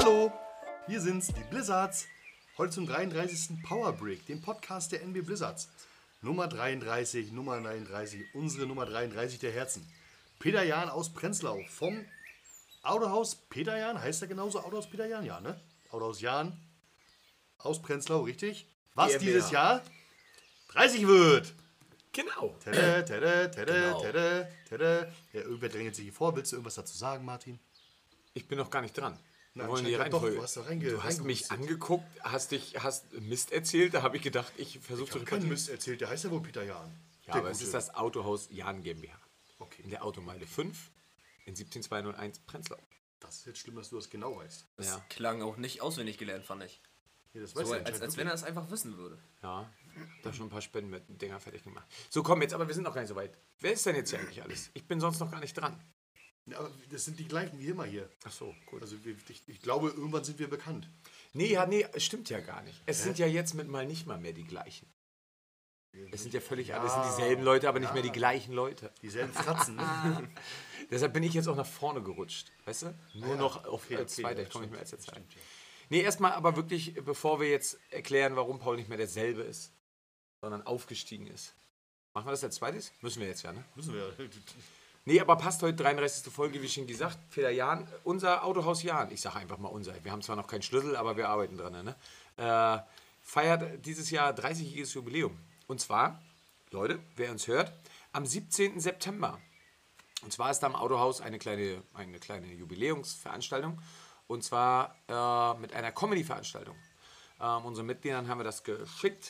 Hallo, hier sind's, die Blizzards. Heute zum 33. Power Break, dem Podcast der NB Blizzards. Nummer 33, Nummer 39, unsere Nummer 33 der Herzen. Peter Jahn aus Prenzlau vom Autohaus Peter Jahn, heißt er genauso Autohaus Peter Jahn? Ja, ne? Autohaus Jahn aus Prenzlau, richtig? Was GmbH. dieses Jahr 30 wird. Genau. Tada, tada, tada, tada, tada. Ja, irgendwer drängelt sich hier vor. Willst du irgendwas dazu sagen, Martin? Ich bin noch gar nicht dran. Wir Na, wollen die anscheinend doch, Reihenfolge. du hast da Du hast mich reingehustet. angeguckt, hast Mist erzählt, da habe ich gedacht, ich versuche Ich zu habe keinen repartieren. Mist erzählt, der heißt ja wohl Peter Jahn. Ja, Der aber es Gute. ist das Autohaus Jahn GmbH. Okay, In der Automeile 5 in 17201 Prenzlau. das ist jetzt schlimm, dass du das genau weißt. Ja, Klang auch nicht auswendig gelernt, fand ich. Nee, das So, weißt du als anscheinend wenn er es einfach wissen würde. ja. Da schon ein paar Spenden mit dem Dinger fertig gemacht. So, komm jetzt, aber wir sind noch gar nicht so weit. Wer ist denn jetzt hier eigentlich alles? Ich bin sonst noch gar nicht dran. wirklich. Ja, aber das sind die gleichen wie immer hier. Ach so, gut. Also ich glaube, irgendwann sind wir bekannt. Nee, stimmt ja gar nicht. Es sind ja jetzt mit mal nicht mal mehr die gleichen. Es sind ja völlig alles sind dieselben Leute, aber nicht mehr die gleichen Leute. Dieselben Fratzen, ne? Deshalb bin ich jetzt auch nach vorne gerutscht, weißt du? Nur ja. noch auf Okay, als okay, Zweiter, ja, ich komme nicht mehr als stimmt, der Zweite. stimmt, ja. Nee, erstmal aber wirklich, bevor wir jetzt erklären, warum Paul nicht mehr derselbe ist, sondern aufgestiegen ist. Machen wir das als Zweites? Müssen wir jetzt ja, ne? Müssen wir. Nee, aber passt heute 33. Folge, wie schon gesagt, Peter Jahn, unser Autohaus Jahn, ich sage einfach mal unser, wir haben zwar noch keinen Schlüssel, aber wir arbeiten dran, ne? Feiert dieses Jahr 30-jähriges Jubiläum. Und zwar, Leute, wer uns hört, am 17. September. Und zwar ist da im Autohaus eine kleine Jubiläumsveranstaltung. Und zwar mit einer Comedy-Veranstaltung. Unseren Mitgliedern haben wir das geschickt.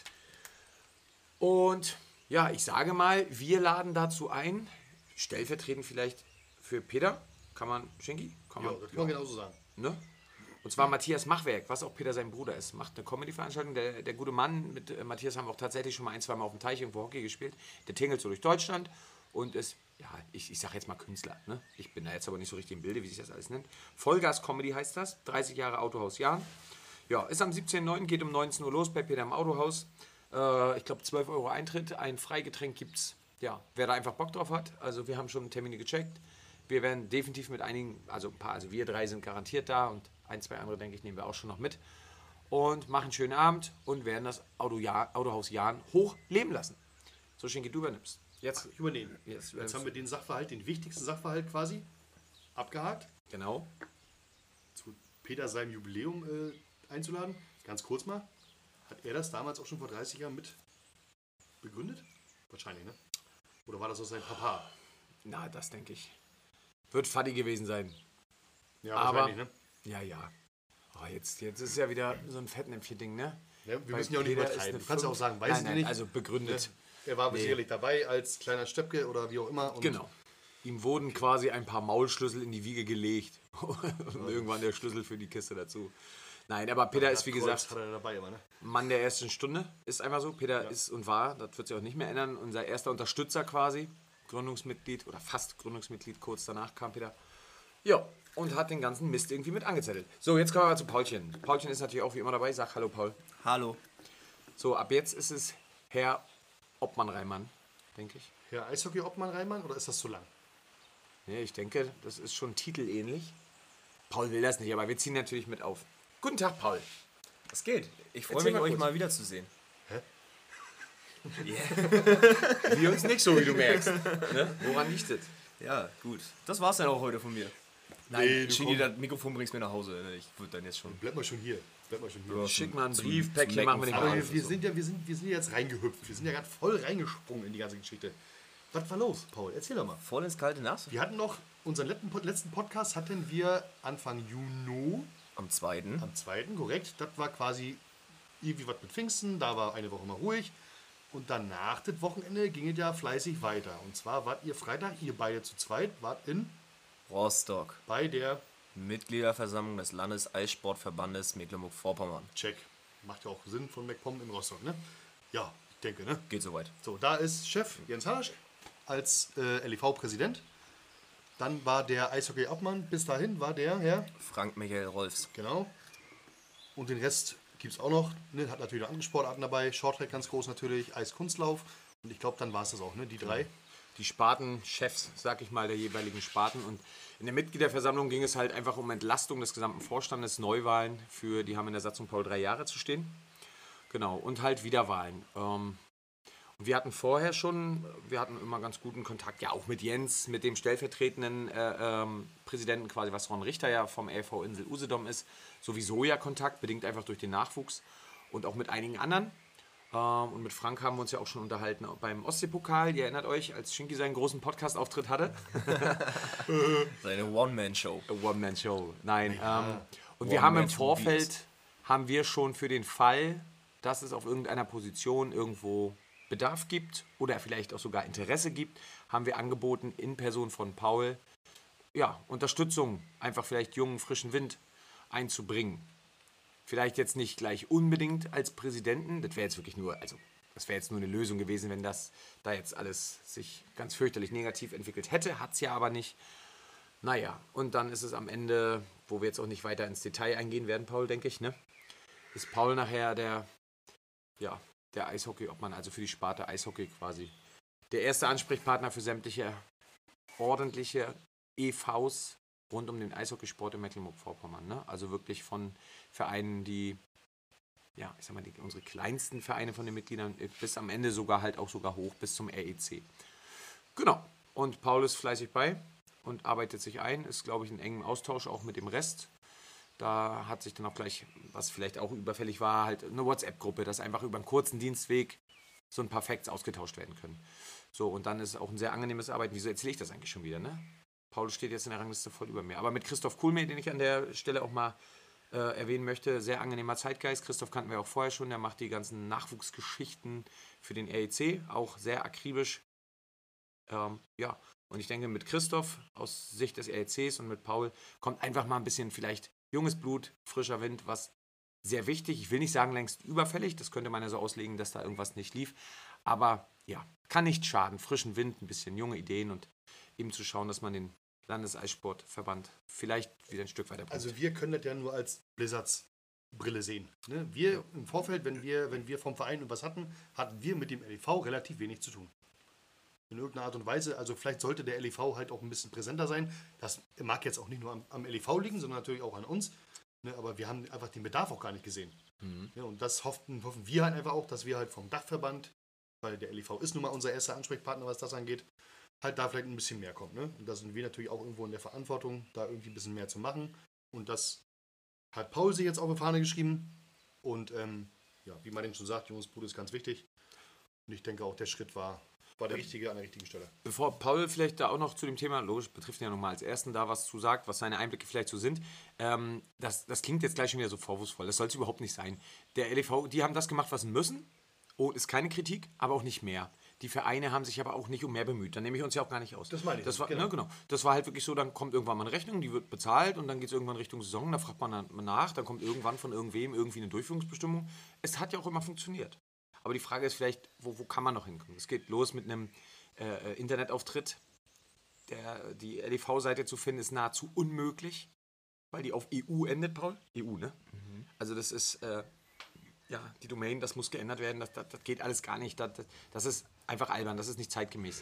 Und ja, ich sage mal, wir laden dazu ein, stellvertretend vielleicht für Peter, kann man, Schinki? Kann Ja, man, das kann man genauso sagen. ne? Und zwar Matthias Machwerk, was auch Peter sein Bruder ist, macht eine Comedy-Veranstaltung. Der gute Mann, mit Matthias haben wir auch tatsächlich schon mal ein, zwei Mal auf dem Teich irgendwo Hockey gespielt. Der tingelt so durch Deutschland und ist, ja, ich sag jetzt mal Künstler, ne? Ich bin da jetzt aber nicht so richtig im Bilde, wie sich das alles nennt. Vollgas-Comedy heißt das, 30 Jahre Autohaus Jahn. Ja, ist am 17.09., geht um 19 Uhr los bei Peter im Autohaus. Ich glaube 12 Euro Eintritt, ein Freigetränk gibt's. Ja, wer da einfach Bock drauf hat, also wir haben schon Termine gecheckt. Wir werden definitiv mit einigen, also ein paar, also wir drei sind garantiert da und ein, zwei andere, denke ich, nehmen wir auch schon noch mit. Und machen einen schönen Abend und werden das Autohaus Jahn hoch leben lassen. So, Schinki, du übernimmst. Jetzt, Ich übernehme. Jetzt Jetzt haben wir den Sachverhalt, den wichtigsten Sachverhalt quasi, abgehakt. genau. Zu Peter seinem Jubiläum einzuladen. Ganz kurz mal. Hat er das damals auch schon vor 30 Jahren mit begründet? Wahrscheinlich, ne? Oder war das aus seinem Papa? Na, das denke ich. Wird funny gewesen sein. Ja, Aber- wahrscheinlich, ne? Ja. Oh, jetzt ist ja wieder so ein Fettnäpfchen-Ding, ne? Ja, wir Bei müssen ja auch nicht Peter übertreiben. ist Du kannst ja auch eine sagen, weiß Nein, ich nein, nicht. also begründet. Er war Nee. sicherlich dabei als kleiner Stöpke oder wie auch immer. Und Genau. Ihm wurden quasi ein paar Maulschlüssel in die Wiege gelegt. Und irgendwann der Schlüssel für die Kiste dazu. Nein, aber Peter ist, wie Kreuz gesagt, hat er dabei immer, ne? Mann der ersten Stunde. Ist einfach so. Peter ist und war, das wird sich auch nicht mehr ändern, unser erster Unterstützer quasi. Gründungsmitglied oder fast Gründungsmitglied. Kurz danach kam Peter. Ja, und hat den ganzen Mist irgendwie mit angezettelt. So, jetzt kommen wir mal zu Paulchen. Paulchen ist natürlich auch wie immer dabei. Sag hallo, Paul. Hallo. So, ab jetzt ist es Herr Obmann-Reimann, denke ich. Herr Eishockey-Obmann Reimann oder ist das zu lang? Nee, ich denke, das ist schon titelähnlich. Paul will das nicht, aber wir ziehen natürlich mit auf. Guten Tag, Paul. Was geht? Ich freue Erzähl mich, mal euch kurz. mal wiederzusehen. Wir uns nicht so, wie du merkst. Ne? Woran liegt es? Ja, gut. Das war's dann auch heute von mir. Nee, du Shindy, komm. das Mikrofon bringst mir nach Hause. Ich würde dann jetzt schon... Bleib mal schon hier. Schick mal einen Zum- Briefpäckchen, zum machen wir nicht Mecken Aber mal fahren. auf. wir sind jetzt reingehüpft. Wir sind ja gerade voll reingesprungen in die ganze Geschichte. Was war los, Paul? Erzähl doch mal. Voll ins kalte Nass. Wir hatten noch, unseren letzten Podcast hatten wir Anfang Juni, Am 2. am 2., korrekt. Das war quasi irgendwie was mit Pfingsten, da war eine Woche mal ruhig. Und danach, das Wochenende, ging es ja fleißig weiter. Und zwar wart ihr Freitag, ihr beide zu zweit, wart Rostock. bei der Mitgliederversammlung des Landeseissportverbandes Mecklenburg-Vorpommern. Check. Macht ja auch Sinn von MacPom in Rostock, ne? Ja, ich denke, ne? Geht soweit. So, da ist Chef Jens Harasch als LEV-Präsident. Dann war der Eishockey-Obmann, bis dahin war der Herr, Frank Michael Rolfs. genau. Und den Rest gibt es auch noch. Ne? Hat natürlich noch andere Sportarten dabei. Shorttrack ganz groß natürlich, Eiskunstlauf. Und ich glaube, dann war es das auch, ne? Die drei. die Spartenchefs, sag ich mal, der jeweiligen Sparten. Und in der Mitgliederversammlung ging es halt einfach um Entlastung des gesamten Vorstandes, Neuwahlen die haben in der Satzung Paul 3 Jahre zu stehen. Genau, und halt Wiederwahlen. Und wir hatten vorher wir hatten immer ganz guten Kontakt, ja auch mit Jens, mit dem stellvertretenden Präsidenten quasi, was Ron Richter ja vom LV Insel Usedom ist, sowieso ja Kontakt, bedingt einfach durch den Nachwuchs und auch mit einigen anderen. Und mit Frank haben wir uns ja auch schon unterhalten beim Ostseepokal. Ihr erinnert euch, als Schinki seinen großen Podcast-Auftritt hatte? Seine One-Man-Show. One-Man-Show, nein. Und wir One haben Man im to Vorfeld, Beat. haben wir schon für den Fall, dass es auf irgendeiner Position irgendwo Bedarf gibt oder vielleicht auch sogar Interesse gibt, haben wir angeboten, in Person von Paul, ja, Unterstützung, einfach vielleicht jungen, frischen Wind einzubringen. Vielleicht jetzt nicht gleich unbedingt als Präsidenten, das wäre jetzt wirklich nur, also das wäre jetzt nur eine Lösung gewesen, wenn das da jetzt alles sich ganz fürchterlich negativ entwickelt hätte, hat es ja aber nicht. Naja, und dann ist es am Ende, wo wir jetzt auch nicht weiter ins Detail eingehen werden, Paul, denke ich, ne? Ist Paul nachher der Eishockey-Obmann, also für die Sparte Eishockey quasi. Der erste Ansprechpartner für sämtliche ordentliche EVs rund um den Eishockeysport in Mecklenburg-Vorpommern. Ne? Also wirklich von Vereinen, die, ja, ich sag mal, unsere kleinsten Vereine von den Mitgliedern bis am Ende sogar hoch bis zum REC. Genau. Und Paul ist fleißig bei und arbeitet sich ein, ist, glaube ich, in engem Austausch auch mit dem Rest. Da hat sich dann auch gleich, was vielleicht auch überfällig war, halt eine WhatsApp-Gruppe, dass einfach über einen kurzen Dienstweg so ein paar Facts ausgetauscht werden können. So, und dann ist auch ein sehr angenehmes Arbeiten. Wieso erzähle ich das eigentlich schon wieder, ne? Paul steht jetzt in der Rangliste voll über mir. Aber mit Christoph Kuhlme, den ich an der Stelle auch mal erwähnen möchte, sehr angenehmer Zeitgeist. Christoph kannten wir auch vorher schon, der macht die ganzen Nachwuchsgeschichten für den REC, auch sehr akribisch. Ja, und ich denke, mit Christoph aus Sicht des RECs und mit Paul kommt einfach mal ein bisschen vielleicht junges Blut, frischer Wind, was sehr wichtig, ich will nicht sagen längst überfällig, das könnte man ja so auslegen, dass da irgendwas nicht lief, aber ja, kann nicht schaden, frischen Wind, ein bisschen junge Ideen und eben zu schauen, dass man den Landeseissportverband vielleicht wieder ein Stück weiter bringt. Also wir können das ja nur als Blizzards Brille sehen. Ne? Wir im Vorfeld, wenn wir vom Verein was hatten wir mit dem LEV relativ wenig zu tun. In irgendeiner Art und Weise, also vielleicht sollte der LEV halt auch ein bisschen präsenter sein. Das mag jetzt auch nicht nur am LEV liegen, sondern natürlich auch an uns. Ne? Aber wir haben einfach den Bedarf auch gar nicht gesehen. Ja, und das hoffen wir halt einfach auch, dass wir halt vom Dachverband, weil der LEV ist nun mal unser erster Ansprechpartner, was das angeht, halt da vielleicht ein bisschen mehr kommt. Ne? Und da sind wir natürlich auch irgendwo in der Verantwortung, da irgendwie ein bisschen mehr zu machen. Und das hat Paul sich jetzt auf die Fahne geschrieben. Und ja, wie Martin schon sagt, junges Blut ist ganz wichtig. Und ich denke auch, der Schritt war der richtige an der richtigen Stelle. Bevor Paul vielleicht da auch noch zu dem Thema, logisch, betrifft ihn ja nochmal als Ersten, da was zu sagt, was seine Einblicke vielleicht so sind, das klingt jetzt gleich schon wieder so vorwurfsvoll. Das soll es überhaupt nicht sein. Der LEV, die haben das gemacht, was sie müssen. Oh, ist keine Kritik, aber auch nicht mehr. Die Vereine haben sich aber auch nicht um mehr bemüht. Dann nehme ich uns ja auch gar nicht aus. Das meine ich. Das war, genau. ne, genau. Das war halt wirklich so, dann kommt irgendwann mal eine Rechnung, die wird bezahlt und dann geht es irgendwann Richtung Saison, da fragt man dann nach, dann kommt irgendwann von irgendwem irgendwie eine Durchführungsbestimmung. Es hat ja auch immer funktioniert. Aber die Frage ist vielleicht, wo kann man noch hinkommen? Es geht los mit einem Internetauftritt. Die LEV-Seite zu finden ist nahezu unmöglich, weil die auf EU endet, Paul. EU, ne? Also das ist, ja, die Domain, das muss geändert werden, das geht alles gar nicht. Das ist einfach albern, das ist nicht zeitgemäß.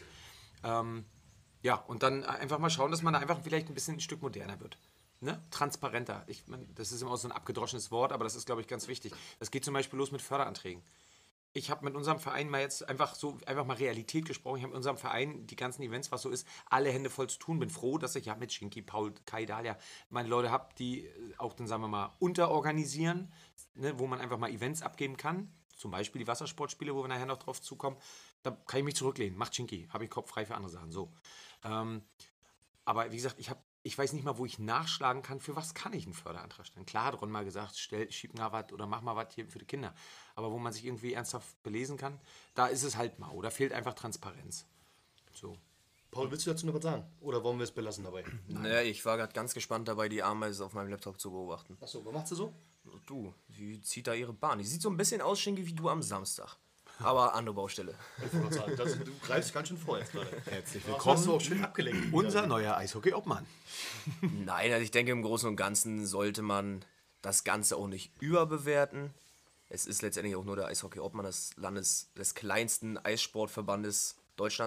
Ja, und dann einfach mal schauen, dass man da einfach vielleicht ein bisschen ein Stück moderner wird. Ne? Transparenter. Ich mein, das ist immer so ein abgedroschenes Wort, aber das ist, glaube ich, ganz wichtig. Das geht zum Beispiel los mit Förderanträgen. Ich habe mit unserem Verein mal jetzt einfach mal Realität gesprochen. Ich habe mit unserem Verein die ganzen Events, was so ist, alle Hände voll zu tun. Bin froh, dass ich ja mit Schinki, Paul, Kai, Dalia meine Leute habe, die auch dann, sagen wir mal, unterorganisieren, ne, wo man einfach mal Events abgeben kann. Zum Beispiel die Wassersportspiele, wo wir nachher noch drauf zukommen. Da kann ich mich zurücklehnen. Macht Schinki. Habe ich Kopf frei für andere Sachen. So. Aber wie gesagt, ich weiß nicht mal, wo ich nachschlagen kann, für was kann ich einen Förderantrag stellen. Klar hat Ron mal gesagt, schieb mal was oder mach mal was hier für die Kinder. Aber wo man sich irgendwie ernsthaft belesen kann, da ist es halt mau. Da fehlt einfach Transparenz. So. Paul, willst du dazu noch was sagen? Oder wollen wir es belassen dabei? Naja, ich war gerade ganz gespannt dabei, die Ameise auf meinem Laptop zu beobachten. Achso, was macht sie so? Du, die zieht da ihre Bahn. Die sieht so ein bisschen aus, Schinki, wie du am Samstag. Aber andere Baustelle. Ich wollte sagen, du greifst ganz schön vor jetzt gerade. Herzlich Willkommen. Hast du auch schön abgelenkt. Unser neuer Eishockey-Obmann. Nein, also ich denke, im Großen und Ganzen sollte man das Ganze auch nicht überbewerten. Es ist letztendlich auch nur der Eishockey-Obmann des kleinsten Eissportverbandes Deutschlands.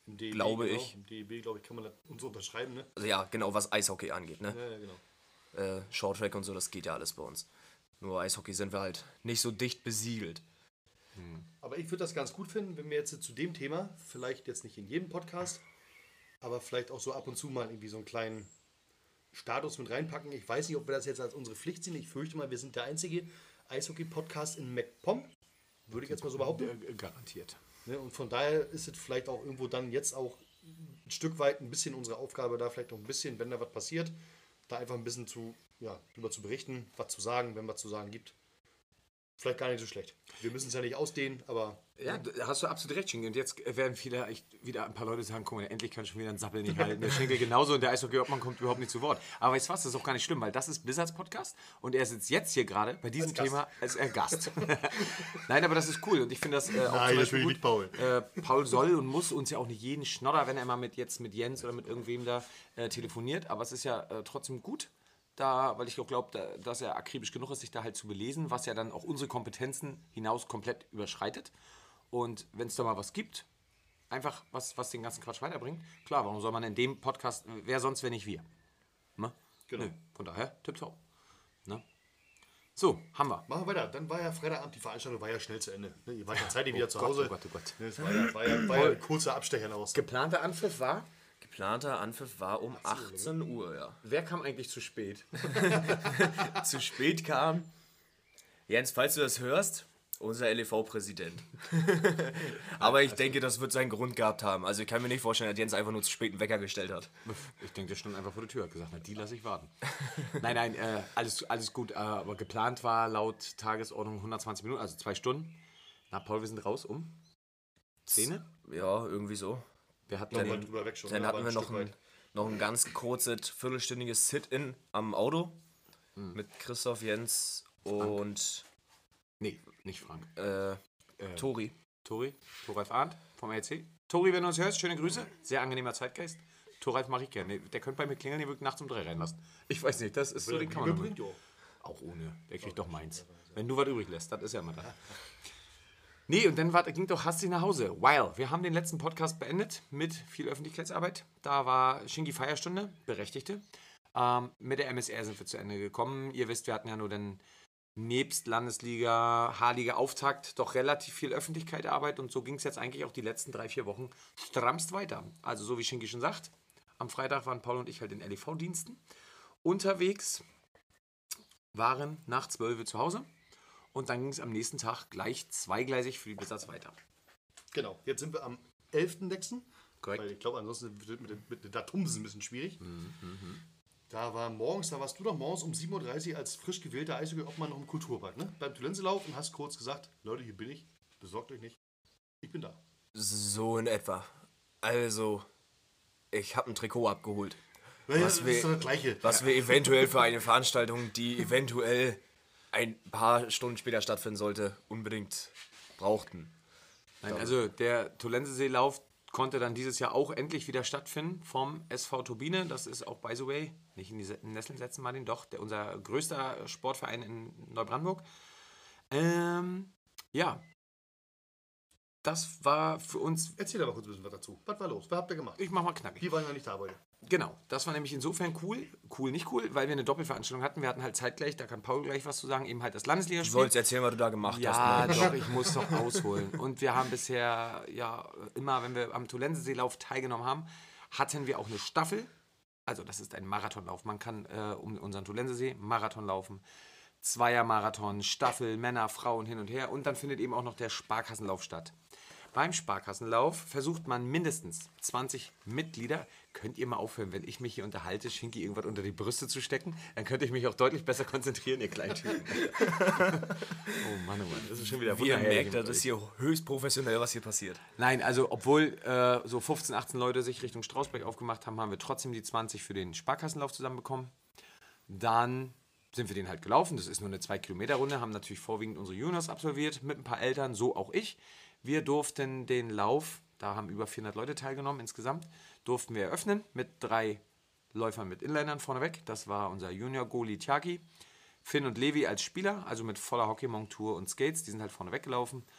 Im DEB, glaube genau. ich. Im DEB, glaube ich, kann man das uns unterschreiben, ne? Also ja, genau, was Eishockey angeht, ne? Ja, genau. Shorttrack und so, das geht ja alles bei uns. Nur Eishockey sind wir halt nicht so dicht besiegelt. Aber ich würde das ganz gut finden, wenn wir jetzt zu dem Thema, vielleicht jetzt nicht in jedem Podcast, aber vielleicht auch so ab und zu mal irgendwie so einen kleinen Status mit reinpacken. Ich weiß nicht, ob wir das jetzt als unsere Pflicht sehen. Ich fürchte mal, wir sind der einzige Eishockey-Podcast in MacPom. Würde ich jetzt mal so behaupten. Garantiert. Ne, und von daher ist es vielleicht auch irgendwo dann jetzt auch ein Stück weit ein bisschen unsere Aufgabe, da vielleicht noch ein bisschen, wenn da was passiert, da einfach ein bisschen drüber zu berichten, was zu sagen, wenn was zu sagen gibt. Vielleicht gar nicht so schlecht. Wir müssen es ja nicht ausdehnen, aber Ja, da hast du absolut recht, Schinkel. Und jetzt werden vielleicht wieder ein paar Leute sagen, guck mal, endlich kann schon wieder ein Sappel nicht halten. Der Schinkel genauso und der Eishockey-Obmann kommt überhaupt nicht zu Wort. Aber weißt du was, das ist auch gar nicht schlimm, weil das ist Blizzards Podcast und er sitzt jetzt hier gerade bei diesem Thema als Gast. Nein, aber das ist cool und ich finde das auch Nein, zum Beispiel natürlich gut. nicht Paul. Paul soll und muss uns ja auch nicht jeden Schnodder, wenn er mal mit Jens oder mit irgendwem da telefoniert, aber es ist ja trotzdem gut. Da, weil ich auch glaube, dass er akribisch genug ist, sich da halt zu belesen, was ja dann auch unsere Kompetenzen hinaus komplett überschreitet. Und wenn es da mal was gibt, einfach was den ganzen Quatsch weiterbringt, klar, warum soll man in dem Podcast, wer sonst, wenn nicht wir? Ne? Genau. Nö, von daher, tipptopp. Ne? So, haben wir. Machen wir weiter. Dann war ja Freitagabend, die Veranstaltung war ja schnell zu Ende. Ne, ihr wart ja zeitig wieder zu Gott, Hause. oh Gott, oh Gott. Ne, es war ja ein kurzer Abstecher aus. Geplanter Anpfiff war, Geplanter Anpfiff war um 18 Uhr, ja. wer kam eigentlich zu spät? Zu spät kam, Jens, falls du das hörst, unser LEV-Präsident. Aber ich denke, das wird seinen Grund gehabt haben. Also ich kann mir nicht vorstellen, dass Jens einfach nur zu spät einen Wecker gestellt hat. Ich denke, der stand einfach vor der Tür, hat gesagt, na, die lasse ich warten. Nein, alles gut, aber geplant war laut Tagesordnung 120 Minuten, also 2 Stunden. Na, Paul, wir sind raus um 10? Ja, irgendwie so. Wir hatten Nochmal den, drüber weg schon. Dann aber hatten wir ein Stück weit. noch ein ganz kurzes, viertelstündiges Sit-In am Auto mit Christoph, Jens und nee, nicht Frank. Tori. Thoralf Arndt vom RC. Tori, wenn du uns hörst, schöne Grüße. Sehr angenehmer Zeitgeist. Thoralf mache ich gerne. Der könnte bei mir klingeln, den würde ich nachts um 3 reinlassen. Ich weiß nicht, das ist so, den kann man Bringt ja auch. auch ohne. Der kriegt doch meins. Wenn du was übrig lässt, das ist ja immer da. Nee, und dann ging doch hastig nach Hause. Weil wir haben den letzten Podcast beendet mit viel Öffentlichkeitsarbeit. Da war Shingi Feierstunde, Berechtigte. Mit der MSR sind wir zu Ende gekommen. Ihr wisst, wir hatten ja nur den nebst Landesliga, H-Liga Auftakt doch relativ viel Öffentlichkeitsarbeit und so ging es jetzt eigentlich auch die letzten 3-4 Wochen strammst weiter. Also so wie Shingi schon sagt, am Freitag waren Paul und ich halt in LEV-Diensten unterwegs, waren nach 12 Uhr zu Hause. Und dann ging es am nächsten Tag gleich zweigleisig für die Blizzards weiter. Genau, jetzt sind wir am 11.6. Korrekt. Weil ich glaube, ansonsten wird mit den Datum ein bisschen schwierig. Da warst du doch morgens um 7.30 Uhr als frisch gewählter Eishockey-Obmann noch im Kulturpark, ne? Beim Tulenselauf und hast kurz gesagt, Leute, hier bin ich, besorgt euch nicht, ich bin da. So in etwa. Also, ich habe ein Trikot abgeholt. Ja, Was das wir- ist doch das Gleiche. Was wir eventuell für eine Veranstaltung, die eventuell ein paar Stunden später stattfinden sollte, unbedingt brauchten. Nein, also der Tolenseeslauf konnte dann dieses Jahr auch endlich wieder stattfinden vom SV Turbine. Das ist auch, by the way, nicht in die Nesseln setzen, Martin, doch, unser größter Sportverein in Neubrandenburg. Ja, das war für uns, Erzähl aber kurz ein bisschen was dazu. Was war los? Was habt ihr gemacht? ich mach mal knackig. Wir waren ja nicht da heute. Genau, das war nämlich insofern cool, nicht cool, weil wir eine Doppelveranstaltung hatten. Wir hatten halt zeitgleich, da kann Paul gleich was zu sagen, eben halt das Du Landesligaspiel. sollst erzählen, was du da gemacht Ja, hast. doch, ich muss doch ausholen. Und wir haben bisher, ja, immer, wenn wir am Tolenseeslauf teilgenommen haben, hatten wir auch eine Staffel. Also das ist ein Marathonlauf. Man kann um unseren Tolensesee Marathon laufen. Zweiermarathon, Staffel, Männer, Frauen hin und her. Und dann findet eben auch noch der Sparkassenlauf statt. Beim Sparkassenlauf versucht man mindestens 20 Mitglieder. Könnt ihr mal aufhören, wenn ich mich hier unterhalte, Schinki irgendwas unter die Brüste zu stecken? Dann könnte ich mich auch deutlich besser konzentrieren, ihr kleinen Typen. Oh Mann, das ist schon wieder Wie ihr wunderherrlich merkt, mit das ist euch. hier höchst professionell, was hier passiert. Nein, also obwohl so 15, 18 Leute sich Richtung Strausberg aufgemacht haben, haben wir trotzdem die 20 für den Sparkassenlauf zusammenbekommen. Dann sind wir den halt gelaufen. Das ist nur eine 2-Kilometer-Runde, haben natürlich vorwiegend unsere Juniors absolviert, mit ein paar Eltern, so auch ich. Wir durften den Lauf, da haben über 400 Leute teilgenommen insgesamt, durften wir eröffnen mit 3 Läufern mit Inlinern vorneweg. Das war unser Junior-Goalie Tjaki, Finn und Levi als Spieler, also mit voller Hockeymontur und Skates, die sind halt vorne weggelaufen.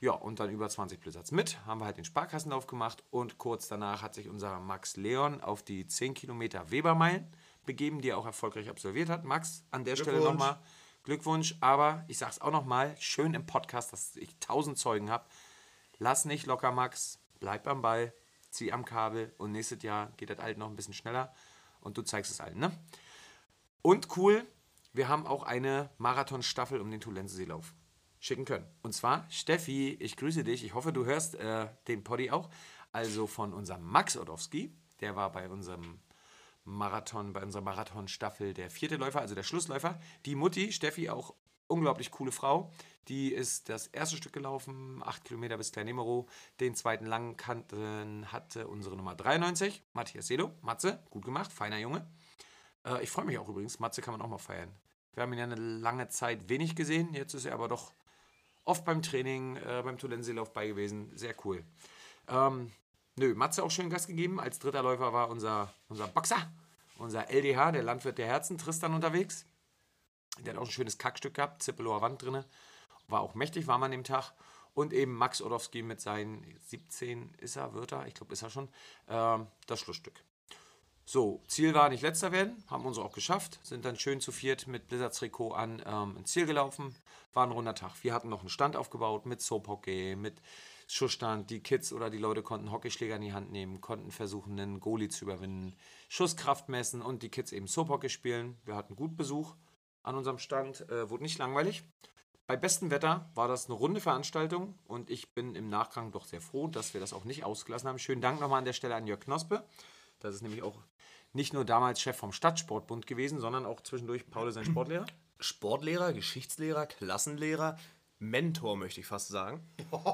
Ja, und dann über 20 Blizzards mit. Haben wir halt den Sparkassenlauf gemacht und kurz danach hat sich unser Max Leon auf die 10 Kilometer Webermeilen begeben, die er auch erfolgreich absolviert hat. Max, an der Stelle nochmal Glückwunsch, aber ich sag's auch nochmal, schön im Podcast, dass ich 1000 Zeugen habe. Lass nicht locker, Max, bleib am Ball, zieh am Kabel und nächstes Jahr geht das halt noch ein bisschen schneller und du zeigst es allen, ne? Und cool, wir haben auch eine Marathonstaffel um den Tulenseelauf schicken können. Und zwar, Steffi, ich grüße dich. Ich hoffe, du hörst den Poddy auch. Also von unserem Max Odowski. Der war bei unserem Marathon, bei unserer Marathonstaffel der 4. Läufer, also der Schlussläufer. Die Mutti, Steffi, auch unglaublich coole Frau. Die ist das erste Stück gelaufen, 8 Kilometer bis Klein-Nemero. Den zweiten Langkanten hatte unsere Nummer 93, Matthias Selo. Matze, gut gemacht, feiner Junge. Ich freue mich auch übrigens, Matze kann man auch mal feiern. Wir haben ihn ja eine lange Zeit wenig gesehen, jetzt ist er aber doch oft beim Training, beim Tulenseelauf bei gewesen. Sehr cool. Matze auch schön Gas gegeben. Als dritter Läufer war unser Boxer, unser LDH, der Landwirt der Herzen, Tristan unterwegs. Der hat auch ein schönes Kackstück gehabt, Zippelower Wand drin. War auch mächtig, war man an dem Tag. Und eben Max Odowski mit seinen 17 wird er, ich glaube ist er schon, das Schlussstück. So, Ziel war nicht letzter werden, haben uns auch geschafft, sind dann schön zu viert mit Blizzard-Trikot ins Ziel gelaufen, war ein runder Tag. Wir hatten noch einen Stand aufgebaut mit Soap-Hockey, mit Schussstand, die Kids oder die Leute konnten Hockeyschläger in die Hand nehmen, konnten versuchen, einen Goalie zu überwinden, Schusskraft messen und die Kids eben Soap-Hockey spielen. Wir hatten gut Besuch an unserem Stand, wurde nicht langweilig. Bei bestem Wetter war das eine runde Veranstaltung und ich bin im Nachgang doch sehr froh, dass wir das auch nicht ausgelassen haben. Schönen Dank nochmal an der Stelle an Jörg Knospe. Das ist nämlich auch nicht nur damals Chef vom Stadtsportbund gewesen, sondern auch zwischendurch Paul sein Sportlehrer. Sportlehrer, Geschichtslehrer, Klassenlehrer, Mentor möchte ich fast sagen.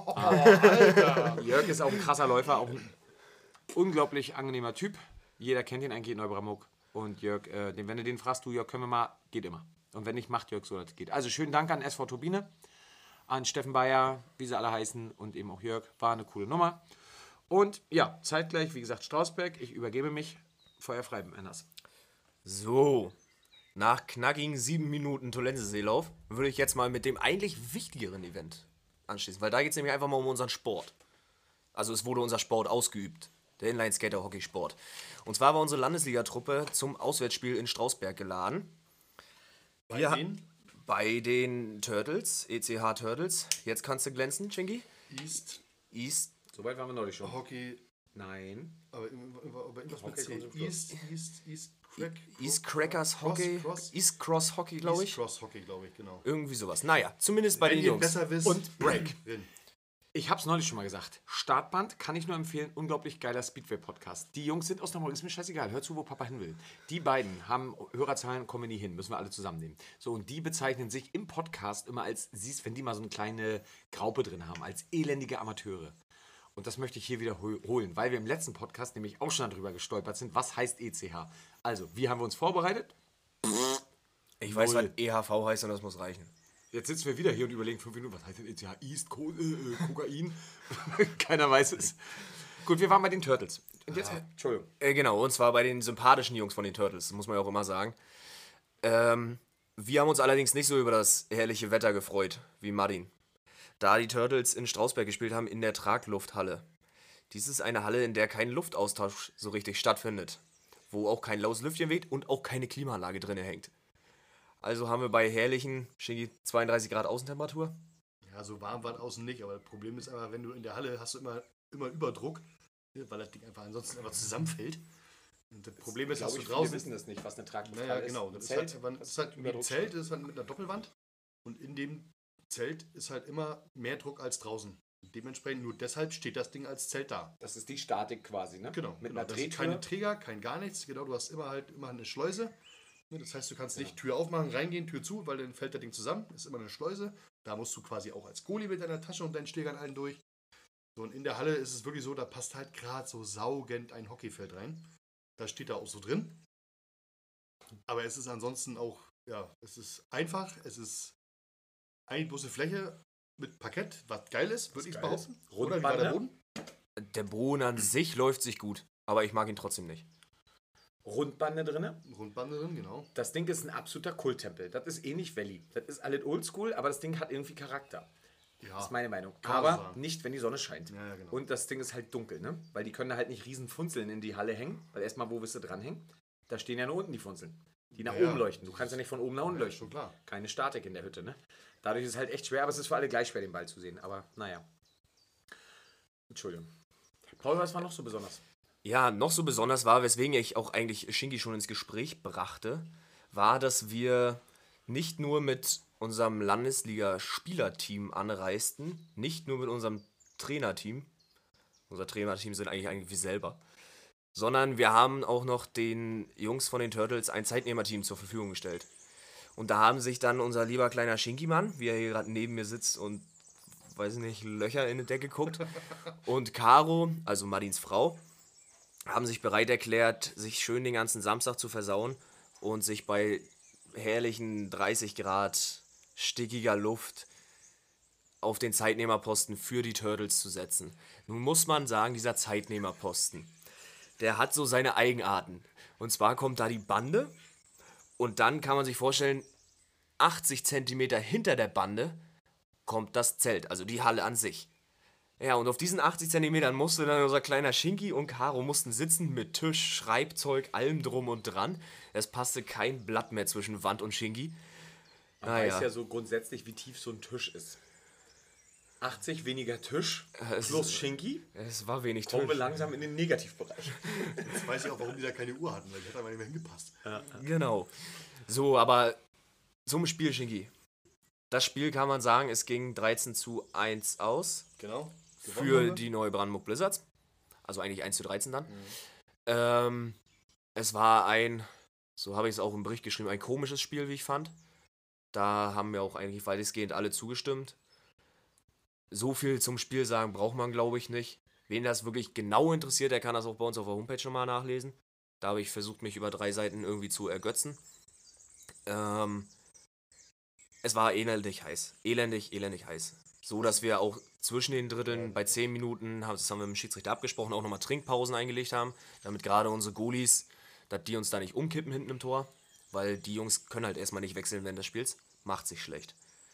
Jörg ist auch ein krasser Läufer, auch ein unglaublich angenehmer Typ. Jeder kennt ihn eigentlich in Neubrandenburg. Und Jörg, wenn du den fragst, du Jörg, können wir mal, geht immer. Und wenn nicht, macht Jörg so, dass es geht. Also schönen Dank an SV Turbine, an Steffen Bayer, wie sie alle heißen und eben auch Jörg. War eine coole Nummer. Und ja, zeitgleich, wie gesagt, Strausberg. Ich übergebe mich. Feuer frei, Männers. So, nach knackigen 7 Minuten Tolenseeseelauf würde ich jetzt mal mit dem eigentlich wichtigeren Event anschließen, weil da geht es nämlich einfach mal um unseren Sport. Also es wurde unser Sport ausgeübt, der Inline-Skater-Hockeysport. Und zwar war unsere Landesligatruppe zum Auswärtsspiel in Strausberg geladen. Bei den Turtles, ECH Turtles. Jetzt kannst du glänzen, Chingy. East. Soweit waren wir neulich schon. Hockey. Nein. Aber irgendwas mit C. East Crackers Hockey. East Cross Hockey, glaube ich. East Cross Hockey, glaube ich, genau. Irgendwie sowas. Naja, zumindest bei den Jungs. Besser wisst, Und Break. Ich habe es neulich schon mal gesagt. Startband kann ich nur empfehlen. Unglaublich geiler Speedway-Podcast. Die Jungs sind aus Hamburg. Ist mir scheißegal. Hör zu, wo Papa hin will. Die beiden haben Hörerzahlen, kommen nie hin. Müssen wir alle zusammennehmen. So, und die bezeichnen sich im Podcast immer als, siehst, wenn die mal so eine kleine Graupe drin haben, als elendige Amateure. Und das möchte ich hier wieder holen, weil wir im letzten Podcast nämlich auch schon darüber gestolpert sind. Was heißt ECH? Also, wie haben wir uns vorbereitet? Ich weiß, was EHV heißt und das muss reichen. Jetzt sitzen wir wieder hier und überlegen 5 Minuten, was heißt denn ECH? East, Kokain? Keiner weiß es. Gut, wir waren bei den Turtles. Und jetzt, Entschuldigung. Genau, und zwar bei den sympathischen Jungs von den Turtles, das muss man ja auch immer sagen. Wir haben uns allerdings nicht so über das herrliche Wetter gefreut, wie Martin. Da die Turtles in Strausberg gespielt haben, in der Traglufthalle. Dies ist eine Halle, in der kein Luftaustausch so richtig stattfindet. Wo auch kein laues Lüftchen weht und auch keine Klimaanlage drin hängt. Also haben wir bei herrlichen 32 Grad Außentemperatur. Ja, so warm war es außen nicht, aber das Problem ist aber, wenn du in der Halle hast du immer Überdruck, weil das Ding einfach ansonsten einfach zusammenfällt. Und das Problem ist, dass du draußen... Wir wissen das nicht, was eine Traglufthalle ist. Naja, genau. Das Zelt, ist halt wie ein Zelt, das ist halt mit einer Doppelwand. Und in dem Zelt ist halt immer mehr Druck als draußen. Dementsprechend nur deshalb steht das Ding als Zelt da. Das ist die Statik quasi, ne? Genau. Mit einer das Drehtür. ist keine Träger, kein gar nichts. Genau, du hast immer eine Schleuse. Das heißt, du kannst nicht Tür aufmachen, reingehen, Tür zu, weil dann fällt das Ding zusammen. Das ist immer eine Schleuse. Da musst du quasi auch als Goalie mit deiner Tasche und deinen Schlägern allen durch. So, und in der Halle ist es wirklich so, da passt halt gerade so saugend ein Hockeyfeld rein. Da steht da auch so drin. Aber es ist ansonsten auch, ja, es ist einfach. Es ist eine bloße Fläche mit Parkett, was geil ist, würde ich behaupten. Oder wie war der Boden? Der Boden an sich läuft sich gut, aber ich mag ihn trotzdem nicht. Rundbande drin. Rundbande drin, genau. Das Ding ist ein absoluter Kulttempel. Das ist ähnlich Valley. Das ist alles oldschool, aber das Ding hat irgendwie Charakter. Ja, Das ist meine Meinung. kann man so Aber sagen. nicht, wenn die Sonne scheint. Ja, genau. Und das Ding ist halt dunkel, ne? Weil die können da halt nicht riesen Funzeln in die Halle hängen. Weil erstmal, wo willst du dranhängen? Da stehen ja nur unten die Funzeln, die nach Ja, oben leuchten. Du kannst ja nicht von oben nach unten Ja, leuchten. schon klar. Keine Statik in der Hütte, ne? Dadurch ist es halt echt schwer, aber es ist für alle gleich schwer, den Ball zu sehen. Aber naja. Entschuldigung. Paul, was war noch so besonders? Ja, noch so besonders war, weswegen ich auch eigentlich Shingi schon ins Gespräch brachte, war, dass wir nicht nur mit unserem Landesliga-Spielerteam anreisten, nicht nur mit unserem Trainerteam, unser Trainerteam sind eigentlich wir selber, sondern wir haben auch noch den Jungs von den Turtles ein Zeitnehmerteam zur Verfügung gestellt. Und da haben sich dann unser lieber kleiner Shinki-Mann, wie er hier gerade neben mir sitzt und, weiß nicht, Löcher in die Decke guckt, und Caro, also Martins Frau, haben sich bereit erklärt, sich schön den ganzen Samstag zu versauen und sich bei herrlichen 30 Grad stickiger Luft auf den Zeitnehmerposten für die Turtles zu setzen. Nun muss man sagen, dieser Zeitnehmerposten, der hat so seine Eigenarten. Und zwar kommt da die Bande und dann kann man sich vorstellen, 80 Zentimeter hinter der Bande kommt das Zelt, also die Halle an sich. Ja, und auf diesen 80 Zentimetern musste dann unser kleiner Shinki und Caro mussten sitzen mit Tisch, Schreibzeug, allem drum und dran. Es passte kein Blatt mehr zwischen Wand und Shinki. Man weiß ja so grundsätzlich, wie tief so ein Tisch ist. 80 weniger Tisch plus Shinki. Es war wenig Kommen wir Tisch. langsam in den Negativbereich. Jetzt weiß ich auch, warum die da keine Uhr hatten, weil die hat einfach nicht mehr hingepasst. Genau. So, aber zum Spiel, Shinki. Das Spiel kann man sagen, es ging 13:1 aus. Genau. Für die Neubrandenburg Blizzards. Also eigentlich 1:13 dann. Es war ein, so habe ich es auch im Bericht geschrieben, ein komisches Spiel, wie ich fand. Da haben mir auch eigentlich weitestgehend alle zugestimmt. So viel zum Spiel sagen braucht man, glaube ich, nicht. Wen das wirklich genau interessiert, der kann das auch bei uns auf der Homepage schon mal nachlesen. Da habe ich versucht, mich über 3 Seiten irgendwie zu ergötzen. Es war elendig heiß. Elendig heiß. So, dass wir auch zwischen den Dritteln bei 10 Minuten, das haben wir mit dem Schiedsrichter abgesprochen, auch nochmal Trinkpausen eingelegt haben, damit gerade unsere Goalies, dass die uns da nicht umkippen hinten im Tor, weil die Jungs können halt erstmal nicht wechseln während des Spiels. Macht sich schlecht.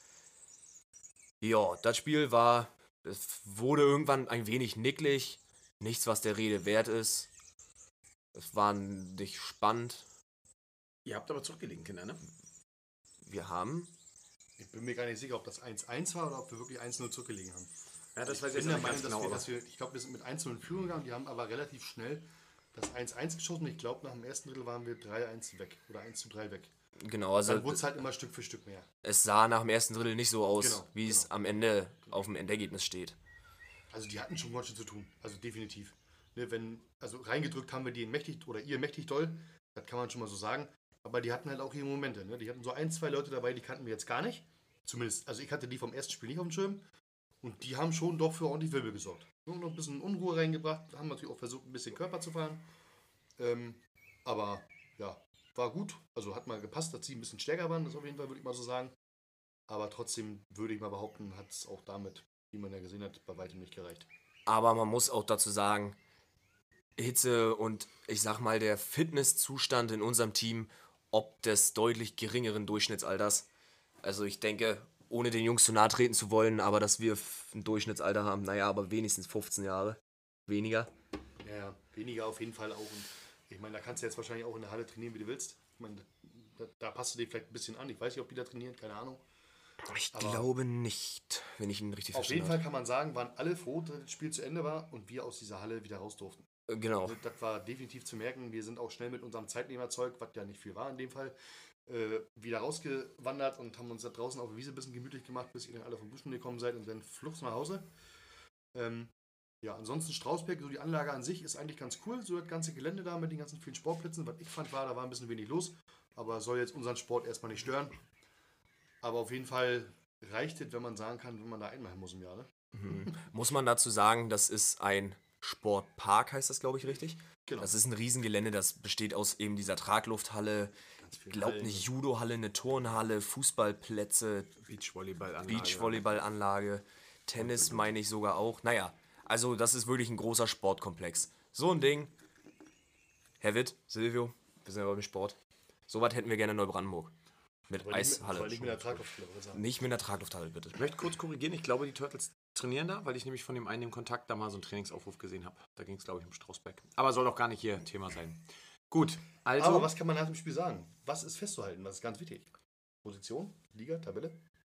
Ja, das Spiel es wurde irgendwann ein wenig nicklig. Nichts, was der Rede wert ist. Es war nicht spannend. Ihr habt aber zurückgelegen, Kinder, ne? Wir haben... Ich bin mir gar nicht sicher, ob das 1-1 war oder ob wir wirklich 1-0 zurückgelegen haben. Ja, das Ich weiß ich bin jetzt der nicht Meinung, ganz genau. dass wir, ich glaube, wir sind mit 1-0 in Führung gegangen, die haben aber relativ schnell das 1-1 geschossen. Ich glaube, nach dem ersten Drittel waren wir 3-1 weg oder 1-3 weg. Genau, also Dann wurde es halt immer Stück für Stück mehr. es sah nach dem ersten Drittel nicht so aus, Genau, wie es genau. am Ende auf dem Endergebnis steht. Also die hatten schon ganz schön zu tun, also definitiv. Ne, also reingedrückt haben wir die mächtig oder ihr mächtig doll, das kann man schon mal so sagen. Aber die hatten halt auch ihre Momente. Ne? Die hatten so 1, 2 Leute dabei, die kannten wir jetzt gar nicht. Zumindest, also ich hatte die vom ersten Spiel nicht auf dem Schirm. Und die haben schon doch für ordentlich Wirbel gesorgt. Nur noch ein bisschen Unruhe reingebracht, haben natürlich auch versucht, ein bisschen Körper zu fahren. Aber ja, war gut. Also hat mal gepasst, dass sie ein bisschen stärker waren, das auf jeden Fall, würde ich mal so sagen. Aber trotzdem würde ich mal behaupten, hat es auch damit, wie man ja gesehen hat, bei weitem nicht gereicht. Aber man muss auch dazu sagen, Hitze und ich sag mal der Fitnesszustand in unserem Team ob des deutlich geringeren Durchschnittsalters. Also ich denke, ohne den Jungs zu nahe treten zu wollen, aber dass wir ein Durchschnittsalter haben, naja, aber wenigstens 15 Jahre. Weniger. Ja, weniger auf jeden Fall auch. Und ich meine, da kannst du jetzt wahrscheinlich auch in der Halle trainieren, wie du willst. Ich meine, da passt du dir vielleicht ein bisschen an. Ich weiß nicht, ob die da trainieren, keine Ahnung. Ich Aber glaube nicht, wenn ich ihn richtig Auf jeden verstanden Fall habe. kann man sagen, waren alle froh, dass das Spiel zu Ende war und wir aus dieser Halle wieder raus durften. Genau. Das war definitiv zu merken. Wir sind auch schnell mit unserem Zeitnehmerzeug, was ja nicht viel war in dem Fall, wieder rausgewandert und haben uns da draußen auf der Wiese ein bisschen gemütlich gemacht, bis ihr dann alle vom Duschen gekommen seid und dann flugs nach Hause. Ja, ansonsten Strausberg, so die Anlage an sich ist eigentlich ganz cool. So das ganze Gelände da mit den ganzen vielen Sportplätzen. Was ich fand, da war ein bisschen wenig los. Aber soll jetzt unseren Sport erstmal nicht stören. Aber auf jeden Fall reicht es, wenn man sagen kann, wenn man da einmal hin muss im Jahr. Ne? Muss man dazu sagen, das ist ein Sportpark, heißt das, glaube ich, richtig? Genau. Das ist ein Riesengelände, das besteht aus eben dieser Traglufthalle, Ganz ich viel glaube Hallen. eine Judohalle, eine Turnhalle, Fußballplätze, Beachvolleyballanlage. Beachvolleyballanlage, Tennis meine ich sogar auch. Naja, also das ist wirklich ein großer Sportkomplex. So ein Ding, Herr Witt, Silvio, wir sind ja beim Sport, sowas hätten wir gerne in Neubrandenburg. Mit Aber Eishalle. nicht mit der Traglufthalle, würde ich sagen. Nicht mit einer Traglufthalle, bitte. Ich möchte kurz korrigieren, ich glaube, die Turtles trainieren da, weil ich nämlich von dem einen im Kontakt da mal so einen Trainingsaufruf gesehen habe. Da ging es, glaube ich, um Strausberg. Aber soll doch gar nicht hier Thema sein. Gut, also... Aber was kann man nach dem Spiel sagen? Was ist festzuhalten? Was ist ganz wichtig? Position, Liga, Tabelle?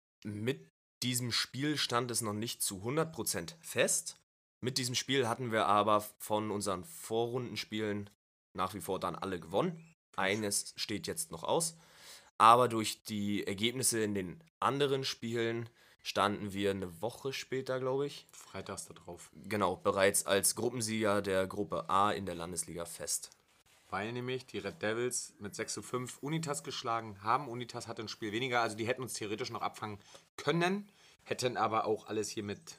Mit diesem Spiel stand es noch nicht zu 100% fest. Mit diesem Spiel hatten wir aber von unseren Vorrundenspielen nach wie vor dann alle gewonnen. Eines steht jetzt noch aus. Aber durch die Ergebnisse in den anderen Spielen standen wir eine Woche später, glaube ich, Freitags da drauf. genau, bereits als Gruppensieger der Gruppe A in der Landesliga fest. Weil nämlich die Red Devils mit 6:5 Unitas geschlagen haben. Unitas hatte ein Spiel weniger, also die hätten uns theoretisch noch abfangen können, hätten aber auch alles hier mit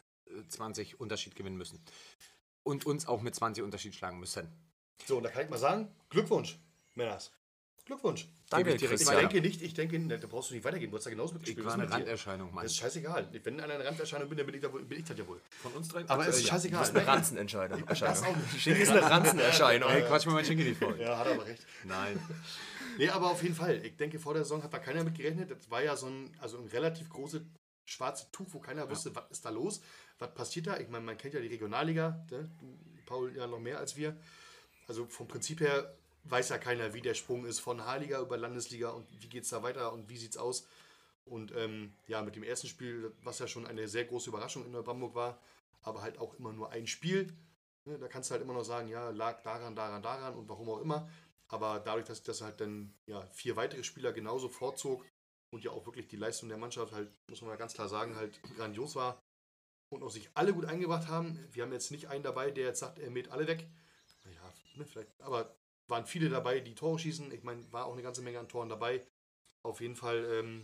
20 Unterschied gewinnen müssen. Und uns auch mit 20 Unterschied schlagen müssen. So, und da kann ich mal sagen, Glückwunsch, Männers. Glückwunsch. Danke, direkt Christian. Ich denke, ne, da brauchst du nicht weitergehen, du hast ja genauso mitgespielt. Ich war Was eine mit dir? Randerscheinung, Mann. Das ist scheißegal. Wenn einer eine Randerscheinung bin, dann bin ich das ja wohl. Von uns drei. Aber es ist Du scheißegal. bist eine Ranzenerscheinung. Das auch nicht. Schinki ist eine Ranzenerscheinung. Hey, quatsch mir mein Schinkel nicht voll. Ja, hat aber recht. Nein. Nee, aber auf jeden Fall. Ich denke, vor der Saison hat da keiner mit gerechnet. Das war ja so ein relativ großes schwarzes Tuch, wo keiner wusste, was ist da los, was passiert da. Ich meine, man kennt ja die Regionalliga, ne? Paul ja noch mehr als wir. Also vom Prinzip her weiß ja keiner, wie der Sprung ist von H-Liga über Landesliga und wie geht es da weiter und wie sieht es aus. Und ja, mit dem ersten Spiel, was ja schon eine sehr große Überraschung in Neubrandenburg war, aber halt auch immer nur ein Spiel. Ne? Da kannst du halt immer noch sagen, ja, lag daran und warum auch immer. Aber dadurch, dass das halt dann ja 4 weitere Spieler genauso vorzog und ja auch wirklich die Leistung der Mannschaft halt, muss man mal ganz klar sagen, halt grandios war und auch sich alle gut eingebracht haben. Wir haben jetzt nicht einen dabei, der jetzt sagt, er mäht alle weg. Naja, ne, vielleicht, aber waren viele dabei, die Tore schießen. Ich meine, war auch eine ganze Menge an Toren dabei. Auf jeden Fall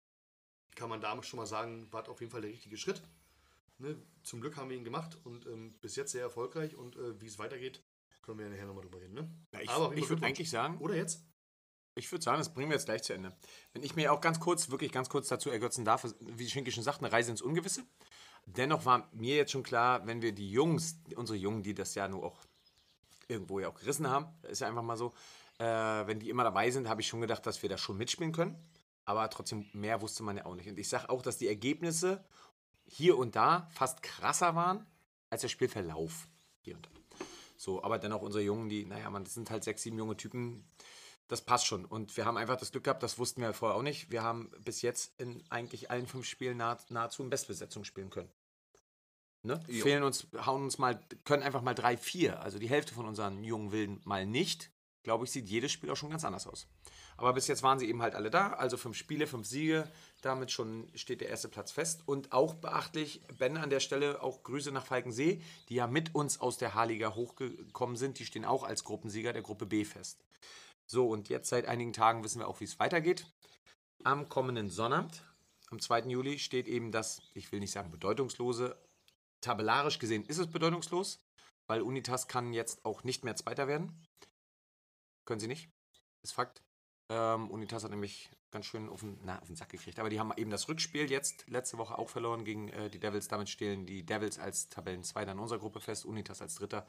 kann man damit schon mal sagen, war auf jeden Fall der richtige Schritt. Ne? Zum Glück haben wir ihn gemacht und bis jetzt sehr erfolgreich und wie es weitergeht, können wir ja nachher nochmal drüber reden. Ne? Ja, Aber ich würde eigentlich sagen, oder jetzt? ich würde sagen, das bringen wir jetzt gleich zu Ende. Wenn ich mir auch wirklich ganz kurz dazu ergötzen darf, wie Schinke schon sagt, eine Reise ins Ungewisse. Dennoch war mir jetzt schon klar, wenn wir die Jungs, unsere Jungen, die das ja nur auch irgendwo ja auch gerissen haben, ist ja einfach mal so, wenn die immer dabei sind, habe ich schon gedacht, dass wir da schon mitspielen können. Aber trotzdem, mehr wusste man ja auch nicht. Und ich sage auch, dass die Ergebnisse hier und da fast krasser waren als der Spielverlauf hier und da. So, aber dennoch unsere Jungen, das sind halt 6, 7 junge Typen, das passt schon. Und wir haben einfach das Glück gehabt, das wussten wir vorher auch nicht. Wir haben bis jetzt in eigentlich allen 5 Spielen nahezu in Bestbesetzung spielen können. Ne? Können einfach mal 3, 4. Also die Hälfte von unseren jungen Wilden mal nicht. Glaube ich, sieht jedes Spiel auch schon ganz anders aus. Aber bis jetzt waren sie eben halt alle da. Also 5 Spiele, 5 Siege. Damit schon steht der erste Platz fest. Und auch beachtlich, Ben, an der Stelle auch Grüße nach Falkensee, die ja mit uns aus der H-Liga hochgekommen sind. Die stehen auch als Gruppensieger der Gruppe B fest. So, und jetzt seit einigen Tagen wissen wir auch, wie es weitergeht. Am kommenden Sonnabend, am 2. Juli, steht eben das, ich will nicht sagen bedeutungslose, tabellarisch gesehen ist es bedeutungslos, weil Unitas kann jetzt auch nicht mehr Zweiter werden. Können sie nicht, ist Fakt. Unitas hat nämlich ganz schön auf den Sack gekriegt. Aber die haben eben das Rückspiel jetzt letzte Woche auch verloren gegen die Devils. Damit stehen die Devils als Tabellenzweiter in unserer Gruppe fest, Unitas als Dritter.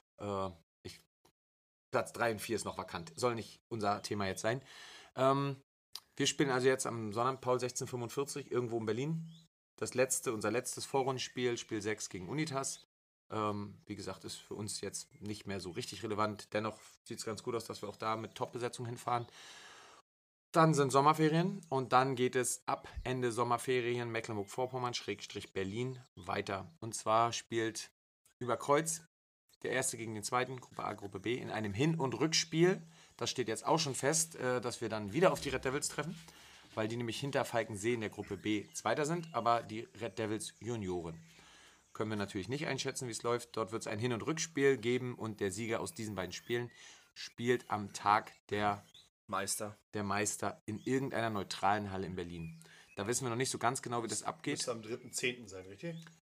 Platz 3 und 4 ist noch vakant. Soll nicht unser Thema jetzt sein. Wir spielen also jetzt am Sonnabend, Paul, 16:45 irgendwo in Berlin. Unser letztes Vorrundenspiel, Spiel 6 gegen Unitas. Wie gesagt, ist für uns jetzt nicht mehr so richtig relevant. Dennoch sieht es ganz gut aus, dass wir auch da mit Top-Besetzung hinfahren. Dann sind Sommerferien und dann geht es ab Ende Sommerferien Mecklenburg-Vorpommern / Berlin weiter. Und zwar spielt über Kreuz der Erste gegen den Zweiten, Gruppe A, Gruppe B, in einem Hin- und Rückspiel. Das steht jetzt auch schon fest, dass wir dann wieder auf die Red Devils treffen, weil die nämlich hinter Falkensee in der Gruppe B Zweiter sind, aber die Red Devils Junioren. Können wir natürlich nicht einschätzen, wie es läuft. Dort wird es ein Hin- und Rückspiel geben und der Sieger aus diesen beiden Spielen spielt am Tag der Meister in irgendeiner neutralen Halle in Berlin. Da wissen wir noch nicht so ganz genau, wie das abgeht. Müsste am 3.10. sein, richtig?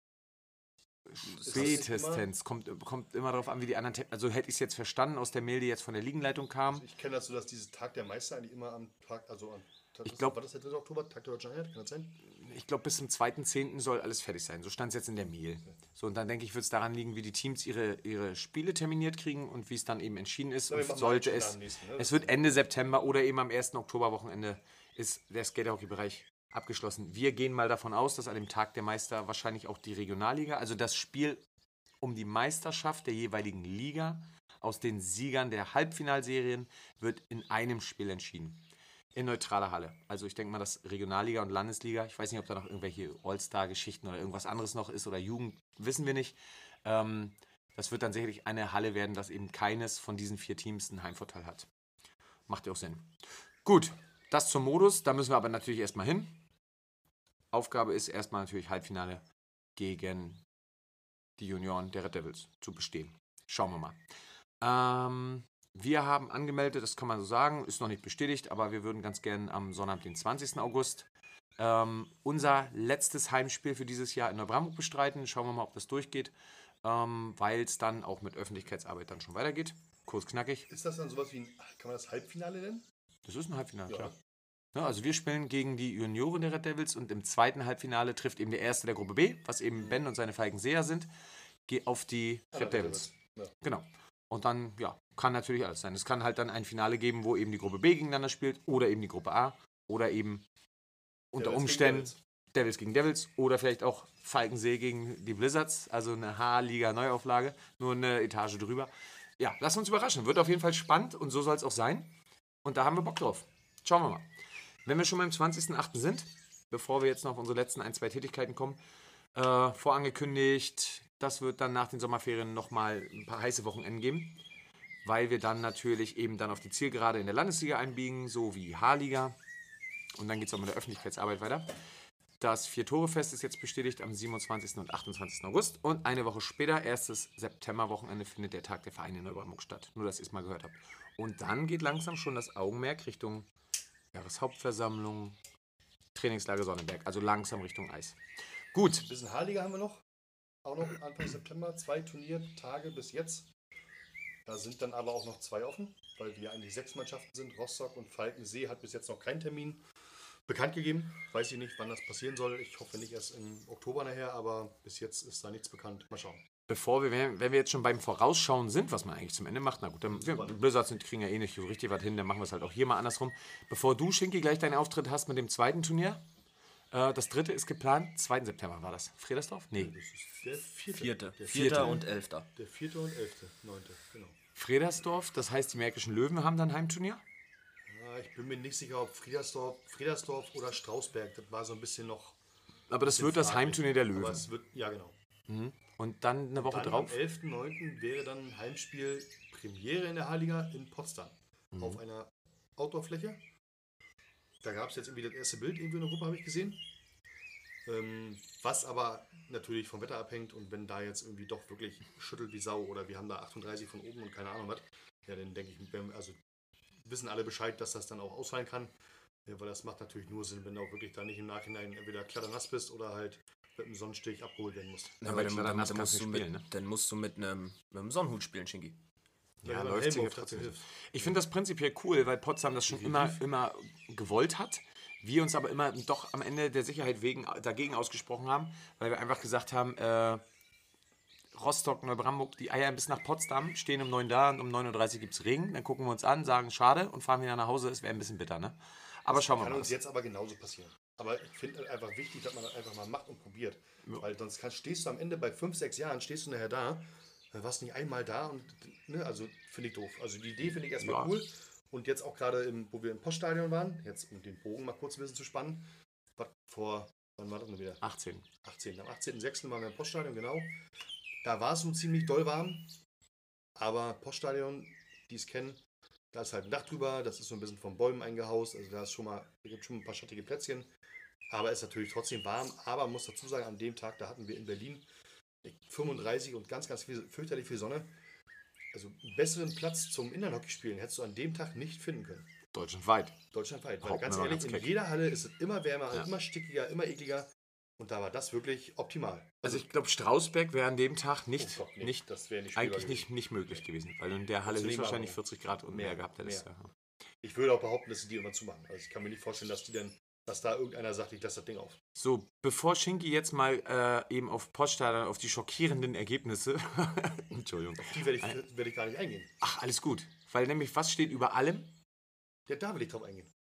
Spätestens. Kommt immer darauf an, wie die anderen... Also hätte ich es jetzt verstanden aus der Mail, die jetzt von der Ligenleitung kam. Ich kenne das so, dass dieses Tag der Meister eigentlich immer am Tag, Ich glaub- war das der 3. Oktober, Tag der Deutschen Einheit, kann das sein? Ich glaube, bis zum 2.10. soll alles fertig sein. So stand es jetzt in der Mail. So, und dann denke ich, wird es daran liegen, wie die Teams ihre Spiele terminiert kriegen und wie es dann eben entschieden ist. Ja, wir Und machen sollte mal es... am nächsten, ne? Es wird Ende September oder eben am 1. Oktoberwochenende ist der Skaterhockey-Bereich abgeschlossen. Wir gehen mal davon aus, dass an dem Tag der Meister wahrscheinlich auch die Regionalliga, also das Spiel um die Meisterschaft der jeweiligen Liga aus den Siegern der Halbfinalserien wird in einem Spiel entschieden. In neutraler Halle. Also ich denke mal, dass Regionalliga und Landesliga, ich weiß nicht, ob da noch irgendwelche All-Star-Geschichten oder irgendwas anderes noch ist oder Jugend, wissen wir nicht. Das wird dann sicherlich eine Halle werden, dass eben keines von diesen 4 Teams einen Heimvorteil hat. Macht ja auch Sinn. Gut, das zum Modus. Da müssen wir aber natürlich erstmal hin. Aufgabe ist erstmal natürlich Halbfinale gegen die Junioren der Red Devils zu bestehen. Schauen wir mal. Wir haben angemeldet, das kann man so sagen, ist noch nicht bestätigt, aber wir würden ganz gern am Sonnabend, den 20. August, unser letztes Heimspiel für dieses Jahr in Neubrandenburg bestreiten. Schauen wir mal, ob das durchgeht, weil es dann auch mit Öffentlichkeitsarbeit dann schon weitergeht. Kurz knackig. Ist das dann sowas wie kann man das Halbfinale nennen? Das ist ein Halbfinale, Ja. klar. Ja, also wir spielen gegen die Junioren der Red Devils und im zweiten Halbfinale trifft eben der erste der Gruppe B, was eben Ben und seine Falkenseher sind, auf die Red Devils. Ja. Genau. Und dann, ja, kann natürlich alles sein. Es kann halt dann ein Finale geben, wo eben die Gruppe B gegeneinander spielt oder eben die Gruppe A oder eben unter Devils Umständen gegen Devils gegen Devils oder vielleicht auch Falkensee gegen die Blizzards, also eine H-Liga-Neuauflage, nur eine Etage drüber. Ja, lass uns überraschen. Wird auf jeden Fall spannend und so soll es auch sein. Und da haben wir Bock drauf. Schauen wir mal. Wenn wir schon beim 20.08. sind, bevor wir jetzt noch auf unsere letzten 1, 2 Tätigkeiten kommen, vorangekündigt, das wird dann nach den Sommerferien nochmal ein paar heiße Wochenenden geben, weil wir dann natürlich eben dann auf die Zielgerade in der Landesliga einbiegen, so wie H-Liga. Und dann geht es auch mit der Öffentlichkeitsarbeit weiter. Das 4-Tore-Fest ist jetzt bestätigt am 27. und 28. August. Und eine Woche später, erstes Septemberwochenende, findet der Tag der Vereine in Neubrandenburg statt. Nur, dass ihr es mal gehört habt. Und dann geht langsam schon das Augenmerk Richtung Jahreshauptversammlung, Trainingslager Sonnenberg. Also langsam Richtung Eis. Gut. Ein bisschen Haarliga haben wir noch. Auch noch Anfang September. 2 Turniertage bis jetzt. Da sind dann aber auch noch 2 offen, weil wir eigentlich 6 Mannschaften sind. Rostock und Falkensee hat bis jetzt noch keinen Termin bekannt gegeben. Weiß ich nicht, wann das passieren soll. Ich hoffe nicht erst im Oktober nachher, aber bis jetzt ist da nichts bekannt. Mal schauen. Wenn wir jetzt schon beim Vorausschauen sind, was man eigentlich zum Ende macht, na gut, dann Blizzards kriegen ja eh nicht so richtig was hin, dann machen wir es halt auch hier mal andersrum. Bevor du, Schinki, gleich deinen Auftritt hast mit dem zweiten Turnier, das dritte ist geplant, 2. September war das. Fredersdorf? Nee. Das ist der 4. 4. Der 4. und 11. Der 4. und 11. 9. Genau. Fredersdorf, das heißt, die Märkischen Löwen haben dann Heimturnier? Ja, ich bin mir nicht sicher, ob Friedersdorf oder Strausberg. Das war so ein bisschen noch. Aber das wird das fraglich. Heimturnier der Löwen. Aber es wird, ja, genau. Und dann eine Woche Dann drauf? am 11.09. wäre dann ein Heimspiel Premiere in der H-Liga in Potsdam. Auf einer Outdoor-Fläche. Da gab es jetzt irgendwie das erste Bild irgendwie in der Gruppe, habe ich gesehen. Was aber natürlich vom Wetter abhängt und wenn da jetzt irgendwie doch wirklich schüttelt wie Sau oder wir haben da 38 von oben und keine Ahnung was, ja, dann denke ich, also wissen alle Bescheid, dass das dann auch ausfallen kann. Ja, weil das macht natürlich nur Sinn, wenn du auch wirklich da nicht im Nachhinein entweder klatternass bist oder halt mit einem Sonnenstich abgeholt werden musst. Ja, aber dann kannst du musst du nicht spielen, ne? dann musst du mit einem Sonnenhut spielen, Shinki. Ja, wenn man läuft Helm sich auf hat, trotzdem. hilft. Ich finde das prinzipiell cool, weil Potsdam das schon immer gewollt hat. Wir uns aber immer doch am Ende der Sicherheit wegen dagegen ausgesprochen haben, weil wir einfach gesagt haben, Rostock, Neubrandenburg, die eiern bis nach Potsdam, stehen um 9 da und um 9.30 Uhr gibt es Regen. Dann gucken wir uns an, sagen schade und fahren wieder nach Hause. Es wäre ein bisschen bitter, ne? Aber schauen wir Kann mal. uns jetzt aber genauso passieren. Aber ich finde einfach wichtig, dass man das einfach mal macht und probiert. Weil sonst stehst du am Ende bei 5, 6 Jahren, stehst du nachher da, dann warst du nicht einmal da und, ne, also finde ich doof. Also die Idee finde ich erstmal Ja. cool. Und jetzt auch gerade, wo wir im Poststadion waren, jetzt um den Bogen mal kurz ein bisschen zu spannen, wann war das denn wieder? 18. 18. Am 18.06. waren wir im Poststadion, genau. Da war es so ziemlich doll warm, aber Poststadion, die es kennen, da ist halt ein Dach drüber, das ist so ein bisschen von Bäumen eingehaust, also da gibt schon ein paar schattige Plätzchen, aber es ist natürlich trotzdem warm, aber man muss dazu sagen, an dem Tag, da hatten wir in Berlin 35 und ganz, ganz fürchterlich viel Sonne. Also einen besseren Platz zum Inlandhockeyspielen hättest du an dem Tag nicht finden können. Deutschlandweit. Deutschlandweit. Weil Behaupten ganz wir mal ehrlich, ganz in keck. jeder Halle ist es immer wärmer, Ja. immer stickiger, immer ekliger. Und da war das wirklich optimal. Also ich glaube, Strausberg wäre an dem Tag Oh Gott, nee, das wäre nicht spielbar eigentlich gewesen. nicht möglich gewesen, weil in der Halle Also höchstwahrscheinlich nehmen 40 Grad und mehr Mehr, gehabt hättest. mehr. Ja. Ich würde auch behaupten, dass sie die immer zumachen. Also ich kann mir nicht vorstellen, dass da irgendeiner sagt, ich lasse das Ding auf. So, bevor Schinki jetzt mal eben auf Poststadion auf die schockierenden Ergebnisse, Entschuldigung, Auf die werde ich gar nicht eingehen. ach, alles gut, weil nämlich was steht über allem? Ja, da will ich drauf eingehen.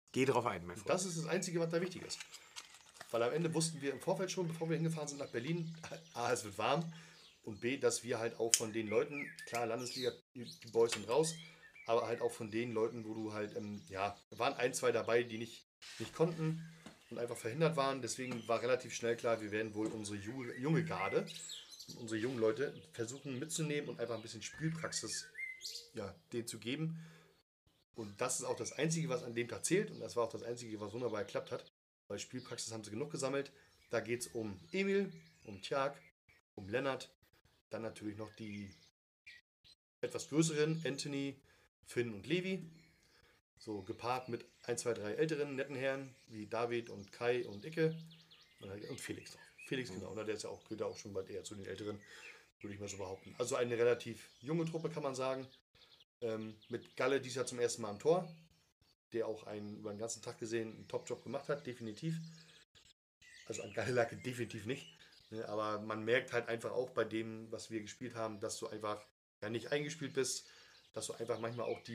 Geh drauf ein, mein Freund. Das ist das Einzige, was da wichtig ist. Weil am Ende wussten wir im Vorfeld schon, bevor wir hingefahren sind nach Berlin, A, es wird warm und B, dass wir halt auch von den Leuten, klar, Landesliga, die Boys sind raus, aber halt auch von den Leuten, wo du halt, waren 1, 2 dabei, die nicht konnten und einfach verhindert waren. Deswegen war relativ schnell klar, wir werden wohl unsere junge Garde, unsere jungen Leute versuchen mitzunehmen und einfach ein bisschen Spielpraxis denen zu geben. Und das ist auch das Einzige, was an dem Tag zählt. Und das war auch das Einzige, was wunderbar geklappt hat. Weil Spielpraxis haben sie genug gesammelt. Da geht es um Emil, um Tjag, um Lennart. Dann natürlich noch die etwas größeren, Anthony, Finn und Levi. So gepaart mit 1, 2, 3 älteren, netten Herren, wie David und Kai und Icke. Und Felix noch. Felix, genau. Der ist ja auch, gehört auch schon bald eher zu den Älteren, würde ich mal so behaupten. Also eine relativ junge Truppe, kann man sagen. Mit Galle dies Jahr zum ersten Mal am Tor, der auch über den ganzen Tag gesehen einen Top-Job gemacht hat, definitiv. Also an Galle lag definitiv nicht. Ne, aber man merkt halt einfach auch bei dem, was wir gespielt haben, dass du einfach nicht eingespielt bist, dass du einfach manchmal auch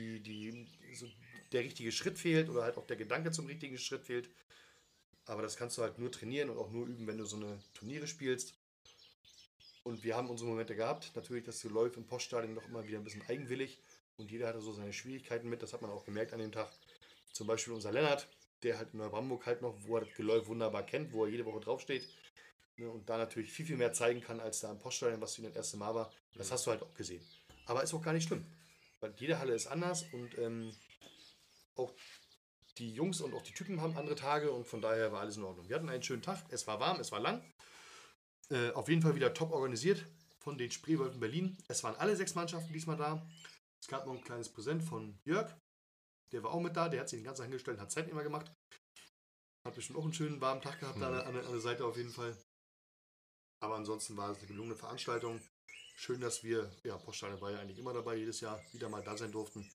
der richtige Schritt fehlt oder halt auch der Gedanke zum richtigen Schritt fehlt. Aber das kannst du halt nur trainieren und auch nur üben, wenn du so eine Turniere spielst. Und wir haben unsere Momente gehabt. Natürlich, das läuft im Poststadion noch immer wieder ein bisschen eigenwillig. Und jeder hatte so seine Schwierigkeiten mit, das hat man auch gemerkt an dem Tag. Zum Beispiel unser Lennart, der halt in Neubrandenburg halt noch, wo er das Geläuf wunderbar kennt, wo er jede Woche draufsteht. Und da natürlich viel, viel mehr zeigen kann, als da im Poststadion, was für ihn das erste Mal war. Das hast du halt auch gesehen. Aber ist auch gar nicht schlimm. Weil jede Halle ist anders und auch die Jungs und auch die Typen haben andere Tage und von daher war alles in Ordnung. Wir hatten einen schönen Tag, es war warm, es war lang. Auf jeden Fall wieder top organisiert von den Spreewölfen Berlin. Es waren alle 6 Mannschaften diesmal da. Es gab noch ein kleines Präsent von Jörg. Der war auch mit da. Der hat sich den ganzen Tag hingestellt, hat Zeit immer gemacht. Hat bestimmt auch einen schönen warmen Tag gehabt an der Seite auf jeden Fall. Aber ansonsten war es eine gelungene Veranstaltung. Schön, dass wir, Poststadion war ja eigentlich immer dabei, jedes Jahr wieder mal da sein durften.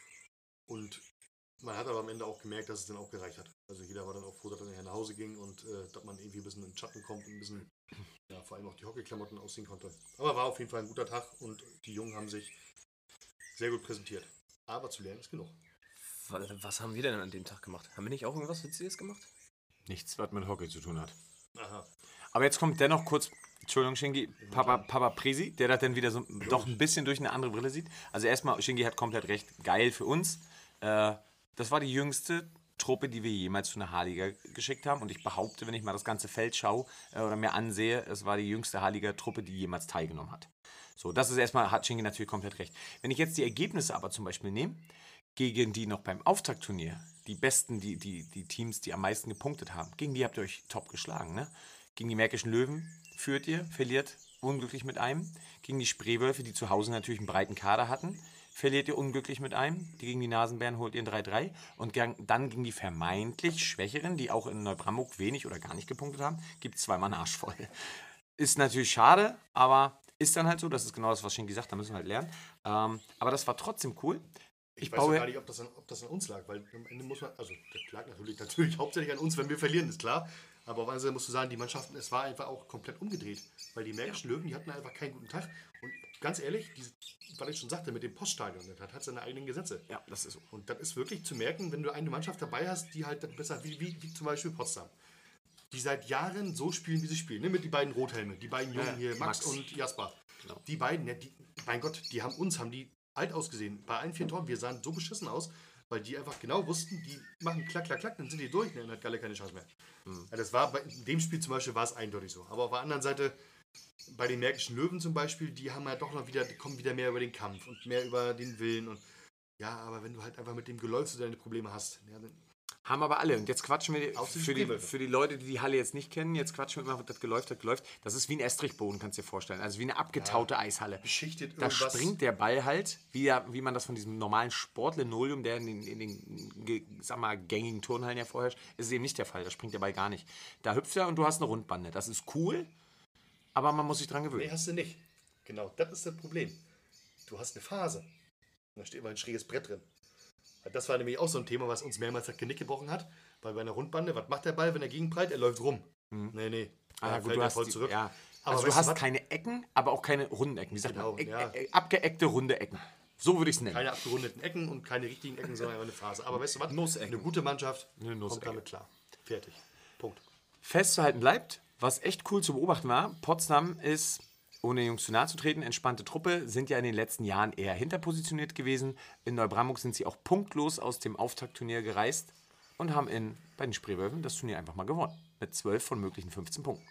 Und man hat aber am Ende auch gemerkt, dass es dann auch gereicht hat. Also jeder war dann auch froh, dass er nachher nach Hause ging und dass man irgendwie ein bisschen in den Schatten kommt und ein bisschen, vor allem auch die Hockeyklamotten ausziehen konnte. Aber war auf jeden Fall ein guter Tag und die Jungen haben sich sehr gut präsentiert. Aber zu lernen ist genug. Was haben wir denn an dem Tag gemacht? Haben wir nicht auch irgendwas Witziges gemacht? Nichts, was mit Hockey zu tun hat. Aha. Aber jetzt kommt dennoch kurz, Entschuldigung, Shingi, Papa Presi, der das dann wieder so doch ein bisschen durch eine andere Brille sieht. Also erstmal, Shingi hat komplett recht, geil für uns. Das war die jüngste Truppe, die wir jemals zu einer H-Liga geschickt haben. Und ich behaupte, wenn ich mal das ganze Feld schaue oder mir ansehe, es war die jüngste H-Liga-Truppe, die jemals teilgenommen hat. So, das ist erstmal, hat Shingi natürlich komplett recht. Wenn ich jetzt die Ergebnisse aber zum Beispiel nehme, gegen die noch beim Auftaktturnier, die besten, die Teams, die am meisten gepunktet haben, gegen die habt ihr euch top geschlagen, ne? Gegen die Märkischen Löwen führt ihr, verliert unglücklich mit einem. Gegen die Spreewölfe, die zu Hause natürlich einen breiten Kader hatten, verliert ihr unglücklich mit einem. Die gegen die Nasenbären holt ihr ein 3-3. Und dann gegen die vermeintlich Schwächeren, die auch in Neubrandenburg wenig oder gar nicht gepunktet haben, gibt es zweimal einen Arsch voll. Ist natürlich schade, aber ist dann halt so. Das ist genau das, was Schinki sagt, da müssen wir halt lernen. Aber das war trotzdem cool. Ich weiß gar nicht, ob das an uns lag, weil am Ende muss man, also das lag natürlich hauptsächlich an uns, wenn wir verlieren, ist klar. Aber auf einer Seite musst du sagen, die Mannschaften, es war einfach auch komplett umgedreht. Weil die Märkischen Löwen, die hatten einfach keinen guten Tag. Und ganz ehrlich, weil ich schon sagte, mit dem Poststadion, das hat seine eigenen Gesetze. Ja, das ist so. Und das ist wirklich zu merken, wenn du eine Mannschaft dabei hast, die halt besser, wie zum Beispiel Potsdam, die seit Jahren so spielen, wie sie spielen. Ne? Mit die beiden Rothelme, die beiden Jungen hier, Max und Jasper. Genau. Die beiden, mein Gott, die haben die alt ausgesehen. Bei allen 4 Toren, wir sahen so beschissen aus, weil die einfach genau wussten, die machen klack, klack, klack, dann sind die durch, dann hat Galle keine Chance mehr. Ja, das war in dem Spiel zum Beispiel war es eindeutig so. Aber auf der anderen Seite, bei den Märkischen Löwen zum Beispiel, die haben halt doch noch wieder, die kommen wieder mehr über den Kampf und mehr über den Willen. Und ja, aber wenn du halt einfach mit dem Geläuf so deine Probleme hast, ja, dann haben aber alle. Und jetzt quatschen wir für die Leute, die die Halle jetzt nicht kennen, jetzt quatschen wir immer, das geläuft. Das ist wie ein Estrichboden, kannst du dir vorstellen. Also wie eine abgetaute Eishalle. Beschichtet da springt der Ball halt, wie man das von diesem normalen Sportlinoleum, der in den sag mal, gängigen Turnhallen ja vorherrscht, ist eben nicht der Fall. Da springt der Ball gar nicht. Da hüpft er und du hast eine Rundbande. Das ist cool, aber man muss sich dran gewöhnen. Nee, hast du nicht. Genau, das ist das Problem. Du hast eine Phase. Und da steht immer ein schräges Brett drin. Das war nämlich auch so ein Thema, was uns mehrmals das Genick gebrochen hat. Weil bei einer Rundbande, was macht der Ball, wenn er gegenprallt? Er läuft rum. Nee. Gut, du hast voll zurück. Ja. Also du hast keine Ecken, aber auch keine runden Ecken. Wie sagt man? Ja. Abgeeckte runde Ecken. So würde ich es nennen. Keine abgerundeten Ecken und keine richtigen Ecken, sondern einfach eine Phase. Aber weißt du was? Nussecken. Eine gute Mannschaft Eine Nussecke. kommt damit klar. Fertig. Punkt. Festzuhalten bleibt, was echt cool zu beobachten war, Potsdam ist, ohne den Jungs zu nahe zu treten, entspannte Truppe, sind ja in den letzten Jahren eher hinterpositioniert gewesen. In Neubrandenburg sind sie auch punktlos aus dem Auftaktturnier gereist und haben bei den Spreewölfen das Turnier einfach mal gewonnen. Mit 12 von möglichen 15 Punkten.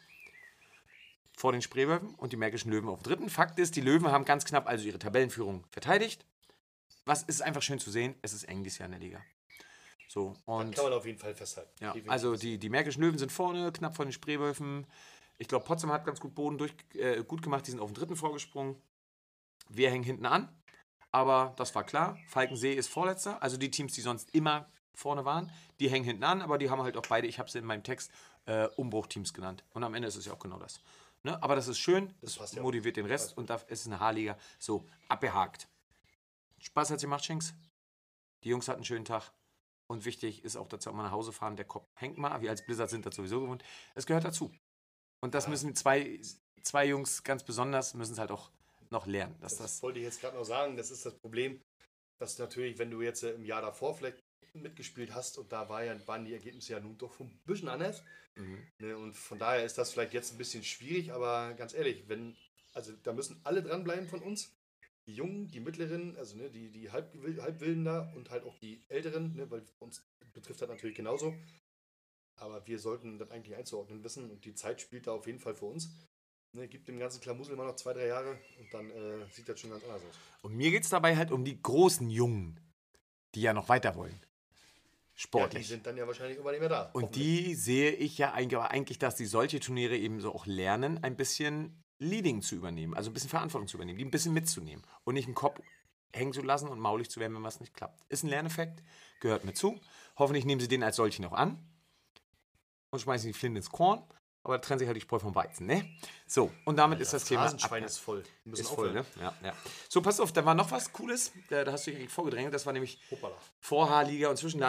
Vor den Spreewölfen und die Märkischen Löwen auf dem dritten. Fakt ist, die Löwen haben ganz knapp also ihre Tabellenführung verteidigt. Was ist einfach schön zu sehen, es ist eng dieses Jahr in der Liga. So, und Kann man auf jeden Fall festhalten. ja, Definitiv. also die Märkischen Löwen sind vorne, knapp vor den Spreewölfen. Ich glaube, Potsdam hat ganz gut Boden gut gemacht, die sind auf den dritten vorgesprungen. Wir hängen hinten an, aber das war klar. Falkensee ist Vorletzter, also die Teams, die sonst immer vorne waren, die hängen hinten an, aber die haben halt auch beide, ich habe sie in meinem Text, Umbruchteams genannt. Und am Ende ist es ja auch genau das. Ne? Aber das ist schön, das passt ja. motiviert den Rest und da ist eine H-Liga so abgehakt. Spaß hat sie gemacht, Schinks. Die Jungs hatten einen schönen Tag. Und wichtig ist auch, dass sie auch mal nach Hause fahren. Der Kopf hängt mal. Wir als Blizzard sind das sowieso gewohnt. Es gehört dazu. Und das müssen zwei Jungs ganz besonders, müssen es halt auch noch lernen. Das wollte ich jetzt gerade noch sagen. Das ist das Problem, dass natürlich, wenn du jetzt im Jahr davor vielleicht mitgespielt hast und da waren die Ergebnisse ja nun doch ein bisschen anders. Ne, und von daher ist das vielleicht jetzt ein bisschen schwierig, aber ganz ehrlich, da müssen alle dranbleiben von uns. Die Jungen, die Mittleren, also ne, die Halbwilden da und halt auch die Älteren, ne, weil uns betrifft das natürlich genauso. Aber wir sollten das eigentlich einzuordnen wissen und die Zeit spielt da auf jeden Fall für uns. Ne, gibt dem ganzen Klamusel mal noch 2-3 Jahre und dann sieht das schon ganz anders aus. Und mir geht es dabei halt um die großen Jungen, die ja noch weiter wollen. Ja, die Sportlich. sind dann ja wahrscheinlich immer nicht mehr da. Und die sehe ich ja eigentlich, dass die solche Turniere eben so auch lernen, ein bisschen Leading zu übernehmen, also ein bisschen Verantwortung zu übernehmen, die ein bisschen mitzunehmen und nicht im Kopf hängen zu lassen und maulig zu werden, wenn was nicht klappt. Ist ein Lerneffekt, gehört mir zu. Hoffentlich nehmen sie den als solchen auch an und schmeißen die Flinte ins Korn, aber da trennen sich halt die Spreu vom Weizen, ne? So, und damit ist das Thema... Rasenschwein ist voll. Wir müssen Ist voll, aufhören. ne? Ja. So, pass auf, da war noch was Cooles, da hast du dich eigentlich vorgedrängelt, das war nämlich Hoppala. vor H-Liga und zwischen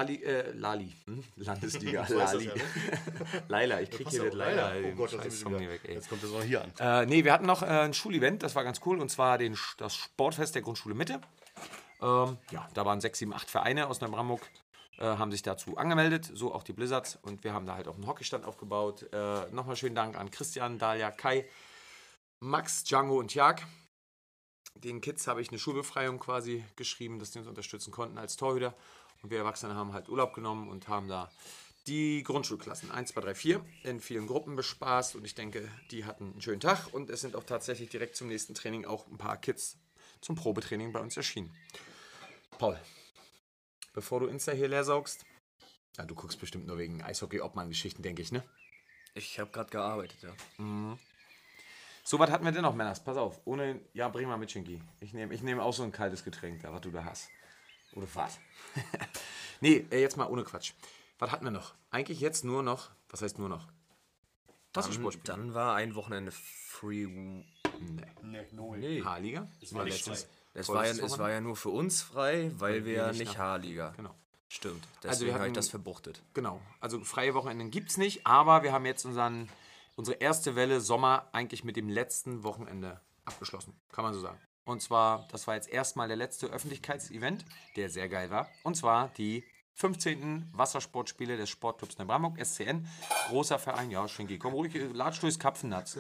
Landesliga, So ist das Lali. ja, ne? Laila, ich krieg Passt hier auf, das Laila. Laila. Oh Gott, das Scheiß ist Song wieder. hier weg, ey. Jetzt kommt das noch hier an. Nee, wir hatten noch ein Schulevent, das war ganz cool, und zwar das Sportfest der Grundschule Mitte. Ja, da waren 6, 7, 8 Vereine aus Neubrandenburg, haben sich dazu angemeldet, so auch die Blizzards. Und wir haben da halt auch einen Hockeystand aufgebaut. Nochmal schönen Dank an Christian, Dalia, Kai, Max, Django und Jag. Den Kids habe ich eine Schulbefreiung quasi geschrieben, dass die uns unterstützen konnten als Torhüter. Und wir Erwachsene haben halt Urlaub genommen und haben da die Grundschulklassen 1, 2, 3, 4 in vielen Gruppen bespaßt. Und ich denke, die hatten einen schönen Tag. Und es sind auch tatsächlich direkt zum nächsten Training auch ein paar Kids zum Probetraining bei uns erschienen. Paul, bevor du Insta hier leer saugst, ja, du guckst bestimmt nur wegen Eishockey-Obmann-Geschichten, denke ich, ne? Ich habe gerade gearbeitet, ja. So, was hatten wir denn noch, Männers? Pass auf, ja, bring mal mit, Schinki. Ich nehm auch so ein kaltes Getränk da, was du da hast. Oder was? Nee, jetzt mal ohne Quatsch. Was hatten wir noch? Eigentlich jetzt nur noch, was heißt nur noch? Wassersportspiel. Dann war ein Wochenende Free. Nee. H-Liga? war nicht letztes- frei. Es vorletztes war ja nur für uns frei, weil wir wir ja nicht nicht nach- H-Liga. Genau. Stimmt. Also wir Deswegen habe ich hatten- das verbuchtet. Genau, also freie Wochenenden gibt es nicht, aber wir haben jetzt unsere erste Welle Sommer eigentlich mit dem letzten Wochenende abgeschlossen, kann man so sagen. Und zwar, das war jetzt erstmal der letzte Öffentlichkeitsevent, der sehr geil war. Und zwar die 15. Wassersportspiele des Sportclubs Neubrandenburg, SCN. Großer Verein, ja, Schinki, komm ruhig, latsch durchs Kapfennatz.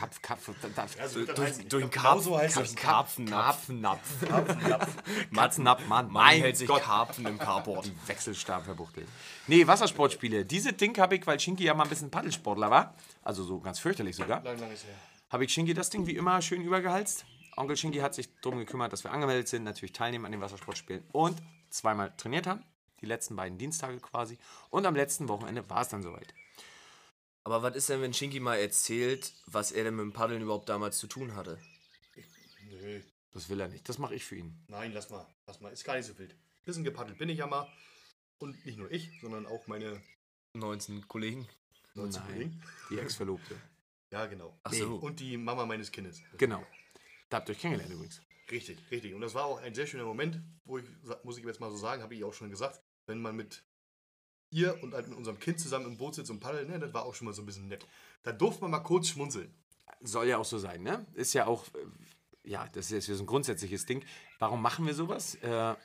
Durch den Genauso heißt das. Karpfennapf. Katznapf, Mann. Man Mein hält sich Gott. Karpfen im Carport. Wechselstab verbuchtelt. Nee, Wassersportspiele. Diese Ding habe ich, weil Schinki ja mal ein bisschen Paddelsportler war, also so ganz fürchterlich sogar, Lang ist her. habe ich Schinki das Ding wie immer schön übergehalst. Onkel Schinki hat sich darum gekümmert, dass wir angemeldet sind, natürlich teilnehmen an den Wassersportspielen und zweimal trainiert haben. Die letzten beiden Dienstage quasi. Und am letzten Wochenende war es dann soweit. Aber was ist denn, wenn Shinky mal erzählt, was er denn mit dem Paddeln überhaupt damals zu tun hatte? Nö. Das will er nicht. Das mache ich für ihn. Nein, lass mal. Ist gar nicht so wild. Bisschen gepaddelt bin ich ja mal. Und nicht nur ich, sondern auch meine 19 Kollegen. 19 Nein. Kollegen. Die Ex-Verlobte. Ja, genau. Ach so. Und die Mama meines Kindes. Genau. Da habt ihr euch kennengelernt übrigens. Richtig, richtig. Und das war auch ein sehr schöner Moment, wo ich, muss ich jetzt mal so sagen, habe ich auch schon gesagt, wenn man mit ihr und halt mit unserem Kind zusammen im Boot sitzt und paddelt, ne, das war auch schon mal so ein bisschen nett. Da durfte man mal kurz schmunzeln. Soll ja auch so sein, ne? Ist ja auch ja, das ist so ein grundsätzliches Ding. Warum machen wir sowas?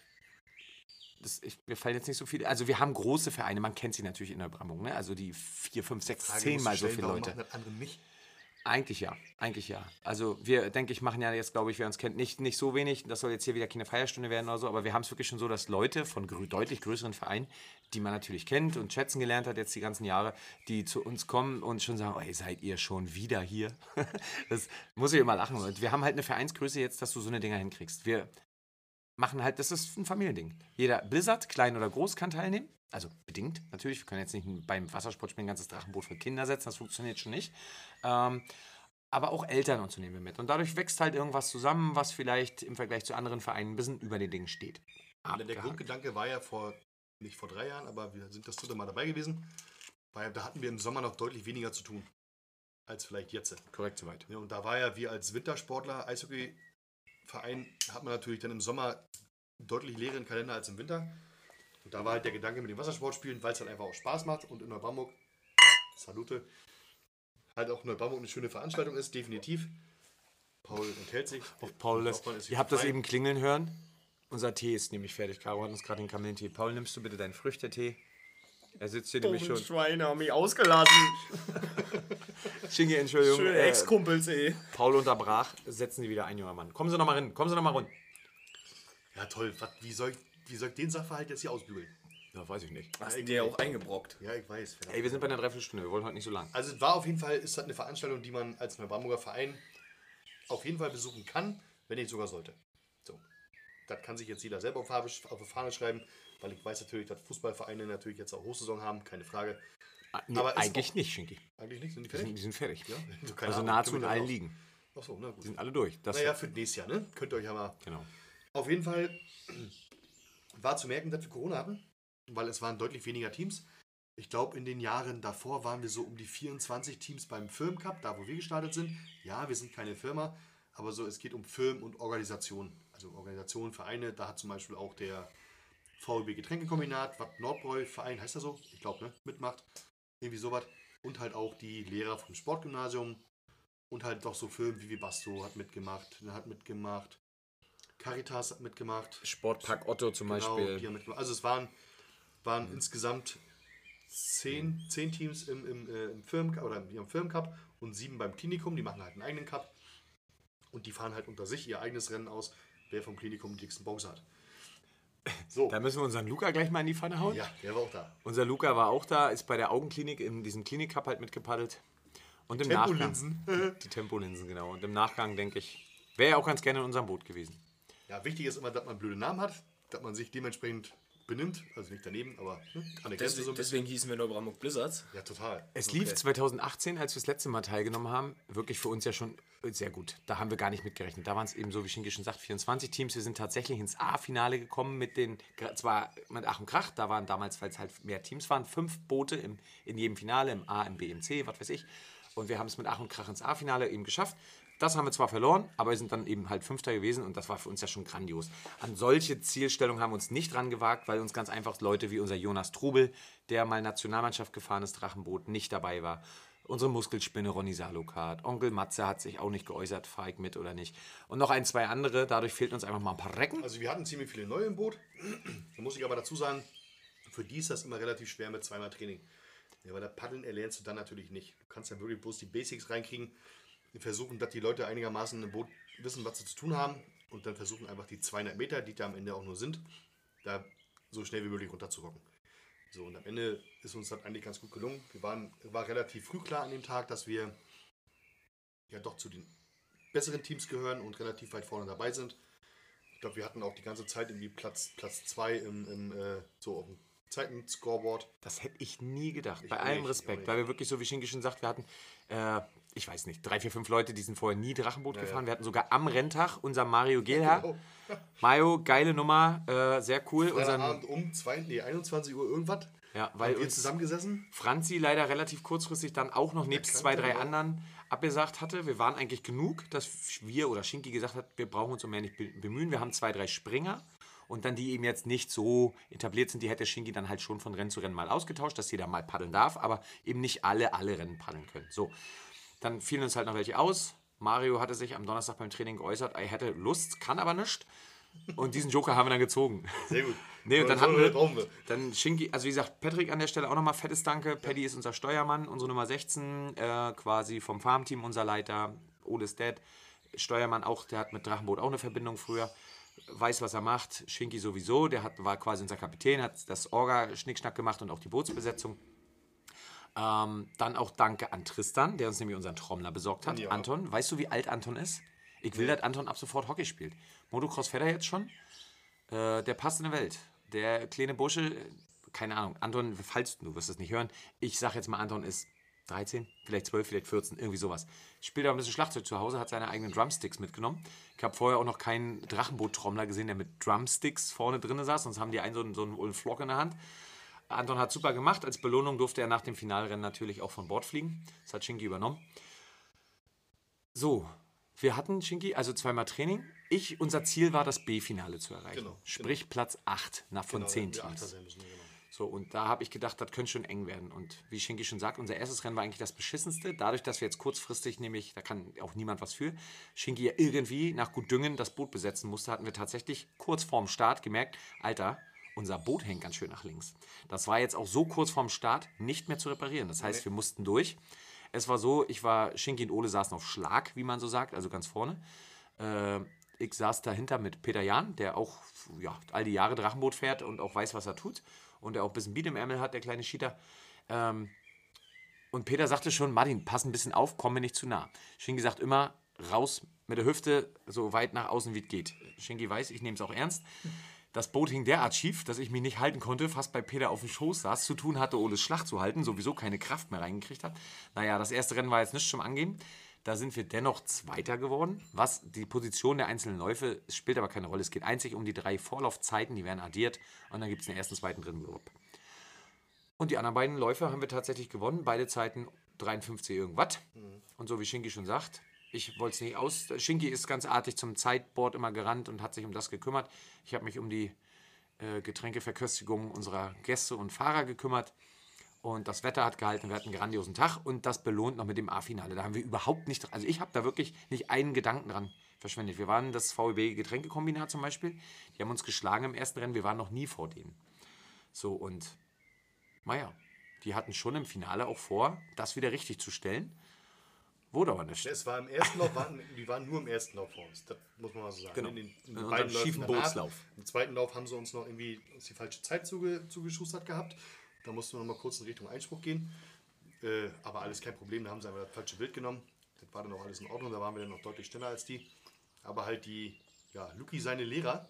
Mir fallen jetzt nicht so viele. Also wir haben große Vereine, man kennt sie natürlich in der Bramung, ne? Also die 4, 5, 6, 10 Mal so viele Leute. Warum machen das andere nicht? Eigentlich ja. Also wir, denke ich, machen ja jetzt, glaube ich, wer uns kennt, nicht so wenig. Das soll jetzt hier wieder keine Feierstunde werden oder so, aber wir haben es wirklich schon so, dass Leute von deutlich größeren Vereinen, die man natürlich kennt und schätzen gelernt hat jetzt die ganzen Jahre, die zu uns kommen und schon sagen, oh, seid ihr schon wieder hier? Das muss ich immer lachen. Und wir haben halt eine Vereinsgröße jetzt, dass du so eine Dinger hinkriegst. Wir machen halt, das ist ein Familiending. Jeder Blizzard, klein oder groß, kann teilnehmen. Also bedingt natürlich. Wir können jetzt nicht beim Wassersportspiel ein ganzes Drachenboot für Kinder setzen, das funktioniert schon nicht. Aber auch Eltern und so nehmen wir mit. Und dadurch wächst halt irgendwas zusammen, was vielleicht im Vergleich zu anderen Vereinen ein bisschen über den Dingen steht. Der Grundgedanke war ja nicht vor 3 Jahren, aber wir sind das dritte Mal dabei gewesen. Weil da hatten wir im Sommer noch deutlich weniger zu tun als vielleicht jetzt. Korrekt soweit. Ja, und da war ja, wir als Wintersportler, Eishockeyverein, hat man natürlich dann im Sommer einen deutlich leeren Kalender als im Winter. Und da war halt der Gedanke mit dem Wassersportspielen, weil es dann einfach auch Spaß macht und in Neubrandenburg, Salute, halt auch Neubrandenburg eine schöne Veranstaltung ist, definitiv. Paul enthält sich. Auf Paul, ihr habt das eben klingeln hören. Unser Tee ist nämlich fertig. Caro hat uns gerade den Kamillentee. Paul, nimmst du bitte deinen Früchtetee? Er sitzt hier nämlich schon. Schweine haben mich ausgelassen. Schingi, Entschuldigung. Schöne Ex-Kumpels, ey. Paul unterbrach. Setzen Sie wieder ein, junger Mann. Kommen Sie noch mal rein. Kommen Sie noch mal rund. Ja, toll. Wie soll ich den Sachverhalt jetzt hier ausbügeln? Ja, weiß ich nicht. Hast du dir ja auch eingebrockt. Ja, ich weiß. Ey, wir sind bei einer Dreiviertelstunde. Wir wollen heute nicht so lang. Also es war auf jeden Fall, ist das eine Veranstaltung, die man als Neubrandenburger Verein auf jeden Fall besuchen kann, wenn nicht sogar sollte. So. Das kann sich jetzt jeder selber auf die Fahne schreiben, weil ich weiß natürlich, dass Fußballvereine natürlich jetzt auch Hochsaison haben, keine Frage. Nee, aber eigentlich nicht, Schinki. Eigentlich nicht, sind die fertig? Die sind fertig. Ja? Also nahezu in allen Ligen. Achso, na gut. Die sind alle durch. Naja, für nächstes Jahr, ne? Könnt ihr euch ja mal... Genau. Auf jeden Fall war zu merken, dass wir Corona hatten, weil es waren deutlich weniger Teams. Ich glaube, in den Jahren davor waren wir so um die 24 Teams beim Firmencup, da wo wir gestartet sind. Ja, wir sind keine Firma, aber so, es geht um Firmen und Organisationen. Also Organisationen, Vereine, da hat zum Beispiel auch der VLB Getränkekombinat, was Nordbräu-Verein, heißt er so? Ich glaube, ne? Mitmacht. Irgendwie sowas. Und halt auch die Lehrer vom Sportgymnasium. Und halt doch so Firmen wie Basto hat mitgemacht. Caritas hat mitgemacht. Sportpark Otto zum Beispiel. Die haben mitgemacht. Also es waren insgesamt 10 Teams im Firmencup oder im Firmencup und 7 beim Klinikum. Die machen halt einen eigenen Cup. Und die fahren halt unter sich ihr eigenes Rennen aus, wer vom Klinikum die dicksten Box hat. So. Da müssen wir unseren Luca gleich mal in die Pfanne hauen. Ja, der war auch da. Unser Luca war auch da, ist bei der Augenklinik in diesem Klinik-Cup halt mitgepaddelt. Und im Tempolinsen. Nachgang. Die Tempolinsen, genau. Und im Nachgang, denke ich, wäre er auch ganz gerne in unserem Boot gewesen. Ja, wichtig ist immer, dass man blöde Namen hat, dass man sich dementsprechend benimmt. Also nicht daneben, aber an der Grenze so ein bisschen. Deswegen hießen wir Neubrandenburg Blizzards. Ja, total. Es lief 2018, als wir das letzte Mal teilgenommen haben, wirklich für uns ja schon sehr gut. Da haben wir gar nicht mitgerechnet. Da waren es eben so, wie Schinki schon sagt, 24 Teams. Wir sind tatsächlich ins A-Finale gekommen zwar mit Ach und Krach, da waren damals, weil es halt mehr Teams waren, 5 Boote in jedem Finale, im A, im B, im C, was weiß ich. Und wir haben es mit Ach und Krach ins A-Finale eben geschafft. Das haben wir zwar verloren, aber wir sind dann eben halt Fünfter gewesen und das war für uns ja schon grandios. An solche Zielstellungen haben wir uns nicht dran gewagt, weil uns ganz einfach Leute wie unser Jonas Trubel, der mal Nationalmannschaft gefahren ist, Drachenboot, nicht dabei war. Unsere Muskelspinne Ronny Salokart, Onkel Matze hat sich auch nicht geäußert, fahr ich mit oder nicht. Und noch 1, 2 andere, dadurch fehlt uns einfach mal ein paar Recken. Also wir hatten ziemlich viele neue im Boot. Da muss ich aber dazu sagen, für die ist das immer relativ schwer mit 2-mal Training. Ja, weil das Paddeln erlernst du dann natürlich nicht. Du kannst ja wirklich bloß die Basics reinkriegen. Wir versuchen, dass die Leute einigermaßen im Boot wissen, was sie zu tun haben. Und dann versuchen einfach die 200 Meter, die da am Ende auch nur sind, da so schnell wie möglich runterzurocken. So, und am Ende ist uns das eigentlich ganz gut gelungen. War relativ früh klar an dem Tag, dass wir ja doch zu den besseren Teams gehören und relativ weit vorne dabei sind. Ich glaube, wir hatten auch die ganze Zeit irgendwie Platz 2 so auf dem Zeiten-Scoreboard. Das hätte ich nie gedacht, bei auch allem nicht, Respekt, weil wir wirklich so, wie Schinki schon sagt, wir hatten, ich weiß nicht, 3, 4, 5 Leute, die sind vorher nie Drachenboot gefahren. Wir hatten sogar am Renntag unser Mario Gehlherr. Genau. Mario, geile Nummer, sehr cool. Abend um 21 Uhr irgendwas. Ja, weil haben wir uns zusammengesessen. Franzi leider relativ kurzfristig dann auch noch nebst 2, 3 anderen abgesagt hatte. Wir waren eigentlich genug, dass wir oder Schinki gesagt hat, wir brauchen uns um mehr nicht bemühen. Wir haben 2, 3 Springer. Und dann, die eben jetzt nicht so etabliert sind, die hätte Schinki dann halt schon von Rennen zu Rennen mal ausgetauscht, dass jeder mal paddeln darf, aber eben nicht alle Rennen paddeln können. So, dann fielen uns halt noch welche aus. Mario hatte sich am Donnerstag beim Training geäußert, er hätte Lust, kann aber nicht. Und diesen Joker haben wir dann gezogen. Sehr gut. Nee, und dann So hatten wir, brauchen wir. dann Shinky, also wie gesagt, Patrick an der Stelle auch nochmal fettes Danke. Paddy ist unser Steuermann, unsere Nummer 16, quasi vom Farmteam, unser Leiter. Ole ist dead. Steuermann auch, der hat mit Drachenboot auch eine Verbindung früher. Weiß, was er macht. Shinky sowieso, war quasi unser Kapitän, hat das Orga-Schnickschnack gemacht und auch die Bootsbesetzung. Dann auch Danke an Tristan, der uns nämlich unseren Trommler besorgt hat. Ja. Anton, weißt du, wie alt Anton ist? Ich will, dass Anton ab sofort Hockey spielt. Motocross fährt er jetzt schon. Der passt in die Welt. Der kleine Bursche, keine Ahnung, Anton, falls du wirst es nicht hören, ich sag jetzt mal, Anton ist 13, vielleicht 12, vielleicht 14, irgendwie sowas. Spielt aber ein bisschen Schlagzeug zu Hause, hat seine eigenen Drumsticks mitgenommen. Ich habe vorher auch noch keinen Drachenboot-Trommler gesehen, der mit Drumsticks vorne drin saß, sonst haben die einen so einen Flock in der Hand. Anton hat super gemacht. Als Belohnung durfte er nach dem Finalrennen natürlich auch von Bord fliegen. Das hat Shinky übernommen. So, wir hatten Shinky, also zweimal Training. Unser Ziel war, das B-Finale zu erreichen. Genau, Sprich Platz 8 von 10 wir Teams. Achter sein müssen, genau. So, und da habe ich gedacht, das könnte schon eng werden. Und wie Shinky schon sagt, unser erstes Rennen war eigentlich das beschissenste. Dadurch, dass wir jetzt kurzfristig, nämlich, da kann auch niemand was für, Shinky ja irgendwie nach Gutdüngen das Boot besetzen musste, hatten wir tatsächlich kurz vorm Start gemerkt, Alter, unser Boot hängt ganz schön nach links. Das war jetzt auch so kurz vorm Start nicht mehr zu reparieren. Das heißt, wir mussten durch. Es war so, Shinky und Ole saßen auf Schlag, wie man so sagt, also ganz vorne. Ich saß dahinter mit Peter Jahn, der auch all die Jahre Drachenboot fährt und auch weiß, was er tut. Und der auch ein bisschen Beat im Ärmel hat, der kleine Cheater. Und Peter sagte schon, Martin, pass ein bisschen auf, komm mir nicht zu nah. Shinky sagt immer, raus mit der Hüfte, so weit nach außen wie es geht. Shinky weiß, ich nehme es auch ernst. Das Boot hing derart schief, dass ich mich nicht halten konnte, fast bei Peter auf dem Schoß saß, zu tun hatte, Oles Schlag zu halten, sowieso keine Kraft mehr reingekriegt hat. Naja, das erste Rennen war jetzt nicht zum Angeben. Da sind wir dennoch Zweiter geworden. Was die Position der einzelnen Läufe spielt aber keine Rolle. Es geht einzig um die 3 Vorlaufzeiten, die werden addiert und dann gibt es den ersten, zweiten, dritten Loop. Und die anderen beiden Läufe haben wir tatsächlich gewonnen. Beide Zeiten 53 irgendwas. Und so wie Shinky schon sagt, ich wollte es nicht aus. Shinky ist ganz artig zum Zeitboard immer gerannt und hat sich um das gekümmert. Ich habe mich um die Getränkeverköstigung unserer Gäste und Fahrer gekümmert. Und das Wetter hat gehalten, wir hatten einen grandiosen Tag und das belohnt noch mit dem A-Finale. Da haben wir überhaupt nicht, also ich habe da wirklich nicht einen Gedanken dran verschwendet. Wir waren das VEB Getränkekombinat zum Beispiel, die haben uns geschlagen im ersten Rennen, wir waren noch nie vor denen. So und, naja, die hatten schon im Finale auch vor, das wieder richtig zu stellen. Wurde aber nicht. Es war im ersten Lauf, die waren nur im ersten Lauf vor uns. Das muss man mal so sagen. Genau. In unserem beiden Läufen schiefen danach. Bootslauf. Im zweiten Lauf haben sie uns noch irgendwie die falsche Zeit zugeschustert gehabt. Da mussten wir noch mal kurz in Richtung Einspruch gehen. Aber alles kein Problem, da haben sie einfach das falsche Bild genommen. Das war dann auch alles in Ordnung, da waren wir dann noch deutlich schneller als die. Aber halt Luki, seine Lehrer,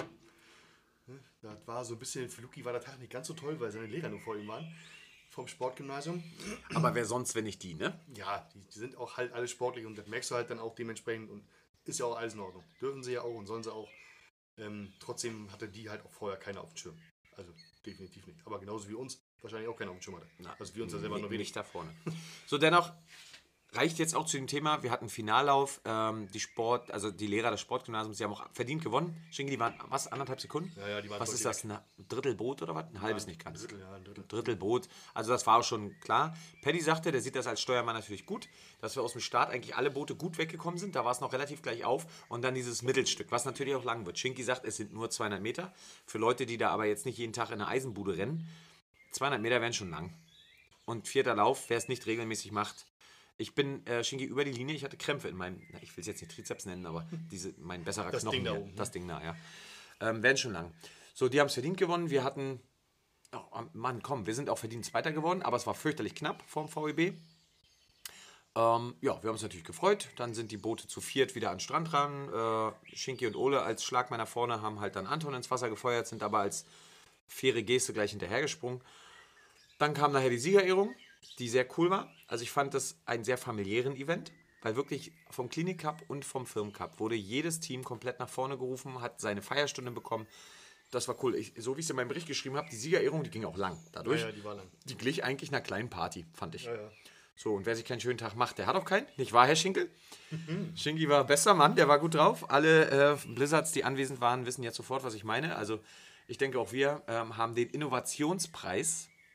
das war so ein bisschen, für Luki war der Tag nicht ganz so toll, weil seine Lehrer nur vor ihm waren. Vom Sportgymnasium. Aber wer sonst, wenn nicht die, ne? Ja, die sind auch halt alle sportlich und das merkst du halt dann auch dementsprechend und ist ja auch alles in Ordnung. Dürfen sie ja auch und sollen sie auch. Trotzdem hatte die halt auch vorher keiner auf dem Schirm. Also definitiv nicht. Aber genauso wie uns wahrscheinlich auch keiner auf dem Schirm hatte. Also wir uns ja selber noch wenig. Nicht da vorne. So, dennoch reicht jetzt auch zu dem Thema, wir hatten Finallauf, die Lehrer des Sportgymnasiums, die haben auch verdient gewonnen. Schinke, die waren, was, 1,5 Sekunden? Ja, die waren was ist das, ein Drittel Boot oder was? Ein halbes nicht ganz. Ein Drittel. Drittel Boot, also das war auch schon klar. Paddy sagte, der sieht das als Steuermann natürlich gut, dass wir aus dem Start eigentlich alle Boote gut weggekommen sind, da war es noch relativ gleich auf und dann dieses Mittelstück, was natürlich auch lang wird. Schinky sagt, es sind nur 200 Meter. Für Leute, die da aber jetzt nicht jeden Tag in eine Eisenbude rennen, 200 Meter wären schon lang. Und 4. Lauf, wer es nicht regelmäßig macht. Ich bin Schinky über die Linie, ich hatte Krämpfe in meinem, ich will es jetzt nicht Trizeps nennen, aber mein besserer Das Knochen Ding da hier, oben. das Ding da, ja. Werden schon lang. So, die haben es verdient gewonnen, wir hatten, oh Mann, komm, wir sind auch verdient Zweiter geworden, aber es war fürchterlich knapp vom VEB. Wir haben uns natürlich gefreut, dann sind die Boote zu 4 wieder an den Strand ran. Schinky und Ole als Schlagmänner vorne haben halt dann Anton ins Wasser gefeuert, sind aber als faire Geste gleich hinterhergesprungen. Dann kam nachher die Siegerehrung, die sehr cool war. Also ich fand das einen sehr familiären Event, weil wirklich vom Clinic Cup und vom Film Cup wurde jedes Team komplett nach vorne gerufen, hat seine Feierstunde bekommen. Das war cool. So wie ich es in meinem Bericht geschrieben habe, die Siegerehrung, die ging auch lang. Dadurch, Ja, die war lang. die glich eigentlich einer kleinen Party, fand ich. Ja. So, und wer sich keinen schönen Tag macht, der hat auch keinen. Nicht wahr, Herr Schinkel? Schinky war bester Mann, der war gut drauf. Alle Blizzards, die anwesend waren, wissen jetzt sofort, was ich meine. Also ich denke auch wir haben den Innovationspreis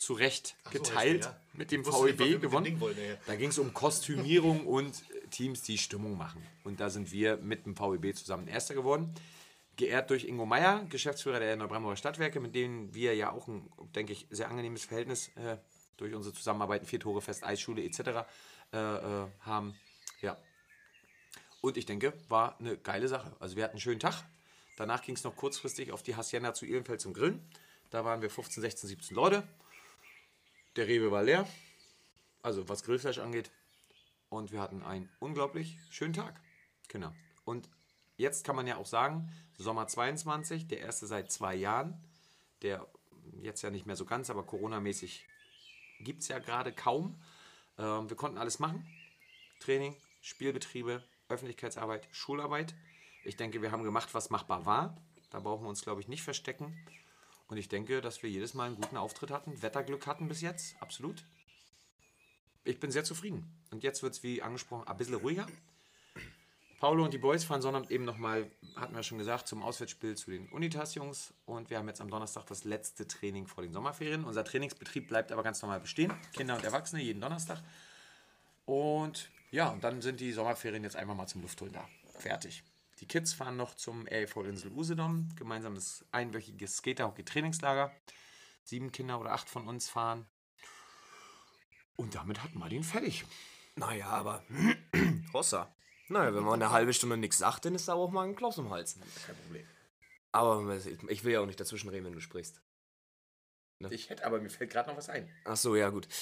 zu Recht Ach so, geteilt heißt der, ja. mit dem Ich wusste nicht, was wir VEB mit dem gewonnen. Ding wollten, ja. Da ging es um Kostümierung und Teams, die Stimmung machen. Und da sind wir mit dem VEB zusammen Erster geworden. Geehrt durch Ingo Meyer, Geschäftsführer der Neubrandenburger Stadtwerke, mit denen wir ja auch ein, denke ich, sehr angenehmes Verhältnis durch unsere Zusammenarbeit, 4 Tore Fest, Eisschule etc. Haben. Ja. Und ich denke, war eine geile Sache. Also wir hatten einen schönen Tag. Danach ging es noch kurzfristig auf die Hacienda zu Ehrenfeld zum Grillen. Da waren wir 15, 16, 17 Leute. Der Rewe war leer, also was Grillfleisch angeht. Und wir hatten einen unglaublich schönen Tag. Genau. Und jetzt kann man ja auch sagen, Sommer 22, der erste seit 2 Jahren. Der jetzt ja nicht mehr so ganz, aber Corona-mäßig gibt es ja gerade kaum. Wir konnten alles machen. Training, Spielbetriebe, Öffentlichkeitsarbeit, Schularbeit. Ich denke, wir haben gemacht, was machbar war. Da brauchen wir uns, glaube ich, nicht verstecken. Und ich denke, dass wir jedes Mal einen guten Auftritt hatten. Wetterglück hatten bis jetzt, absolut. Ich bin sehr zufrieden. Und jetzt wird es, wie angesprochen, ein bisschen ruhiger. Paulo und die Boys fahren Sonnabend eben nochmal, hatten wir schon gesagt, zum Auswärtsspiel zu den Unitas-Jungs. Und wir haben jetzt am Donnerstag das letzte Training vor den Sommerferien. Unser Trainingsbetrieb bleibt aber ganz normal bestehen. Kinder und Erwachsene, jeden Donnerstag. Und ja, und dann sind die Sommerferien jetzt einfach mal zum Luftholen da. Fertig. Die Kids fahren noch zum REV Insel Usedom, gemeinsames einwöchiges Skaterhockey-Trainingslager. 7 Kinder oder 8 von uns fahren. Und damit hatten wir den fertig. Naja, aber Hossa. Naja, wenn man eine halbe Stunde nichts sagt, dann ist da auch mal ein Kloß im Hals. Kein Problem. Aber ich will ja auch nicht dazwischenreden, wenn du sprichst. Ich hätte, aber mir fällt gerade noch was ein. Ach so, ja gut.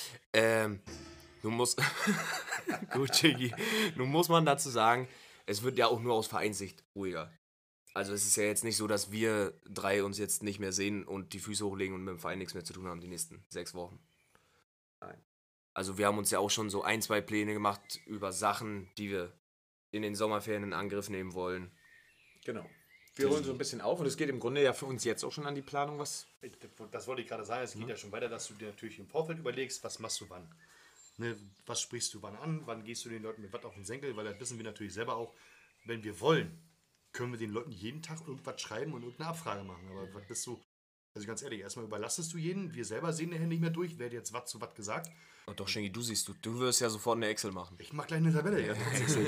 Nun muss... gut, Jiggy. Nun muss man dazu sagen, es wird ja auch nur aus Vereinssicht ruhiger. Also es ist ja jetzt nicht so, dass wir 3 uns jetzt nicht mehr sehen und die Füße hochlegen und mit dem Verein nichts mehr zu tun haben die nächsten 6 Wochen. Nein. Also wir haben uns ja auch schon so 1, 2 Pläne gemacht über Sachen, die wir in den Sommerferien in Angriff nehmen wollen. Genau. Wir holen so ein bisschen auf und es geht im Grunde ja für uns jetzt auch schon an die Planung, was... Das wollte ich gerade sagen, es geht ja schon weiter, dass du dir natürlich im Vorfeld überlegst, was machst du wann. Ne, was sprichst du wann an, wann gehst du den Leuten mit was auf den Senkel, weil das wissen wir natürlich selber auch, wenn wir wollen, können wir den Leuten jeden Tag irgendwas schreiben und irgendeine Abfrage machen. Aber was bist du, also ganz ehrlich, erstmal überlastest du jeden, wir selber sehen nachher nicht mehr durch, wer hat jetzt was zu was gesagt. Und doch, Schenki, du wirst ja sofort eine Excel machen. Ich mach gleich eine Tabelle. Ja.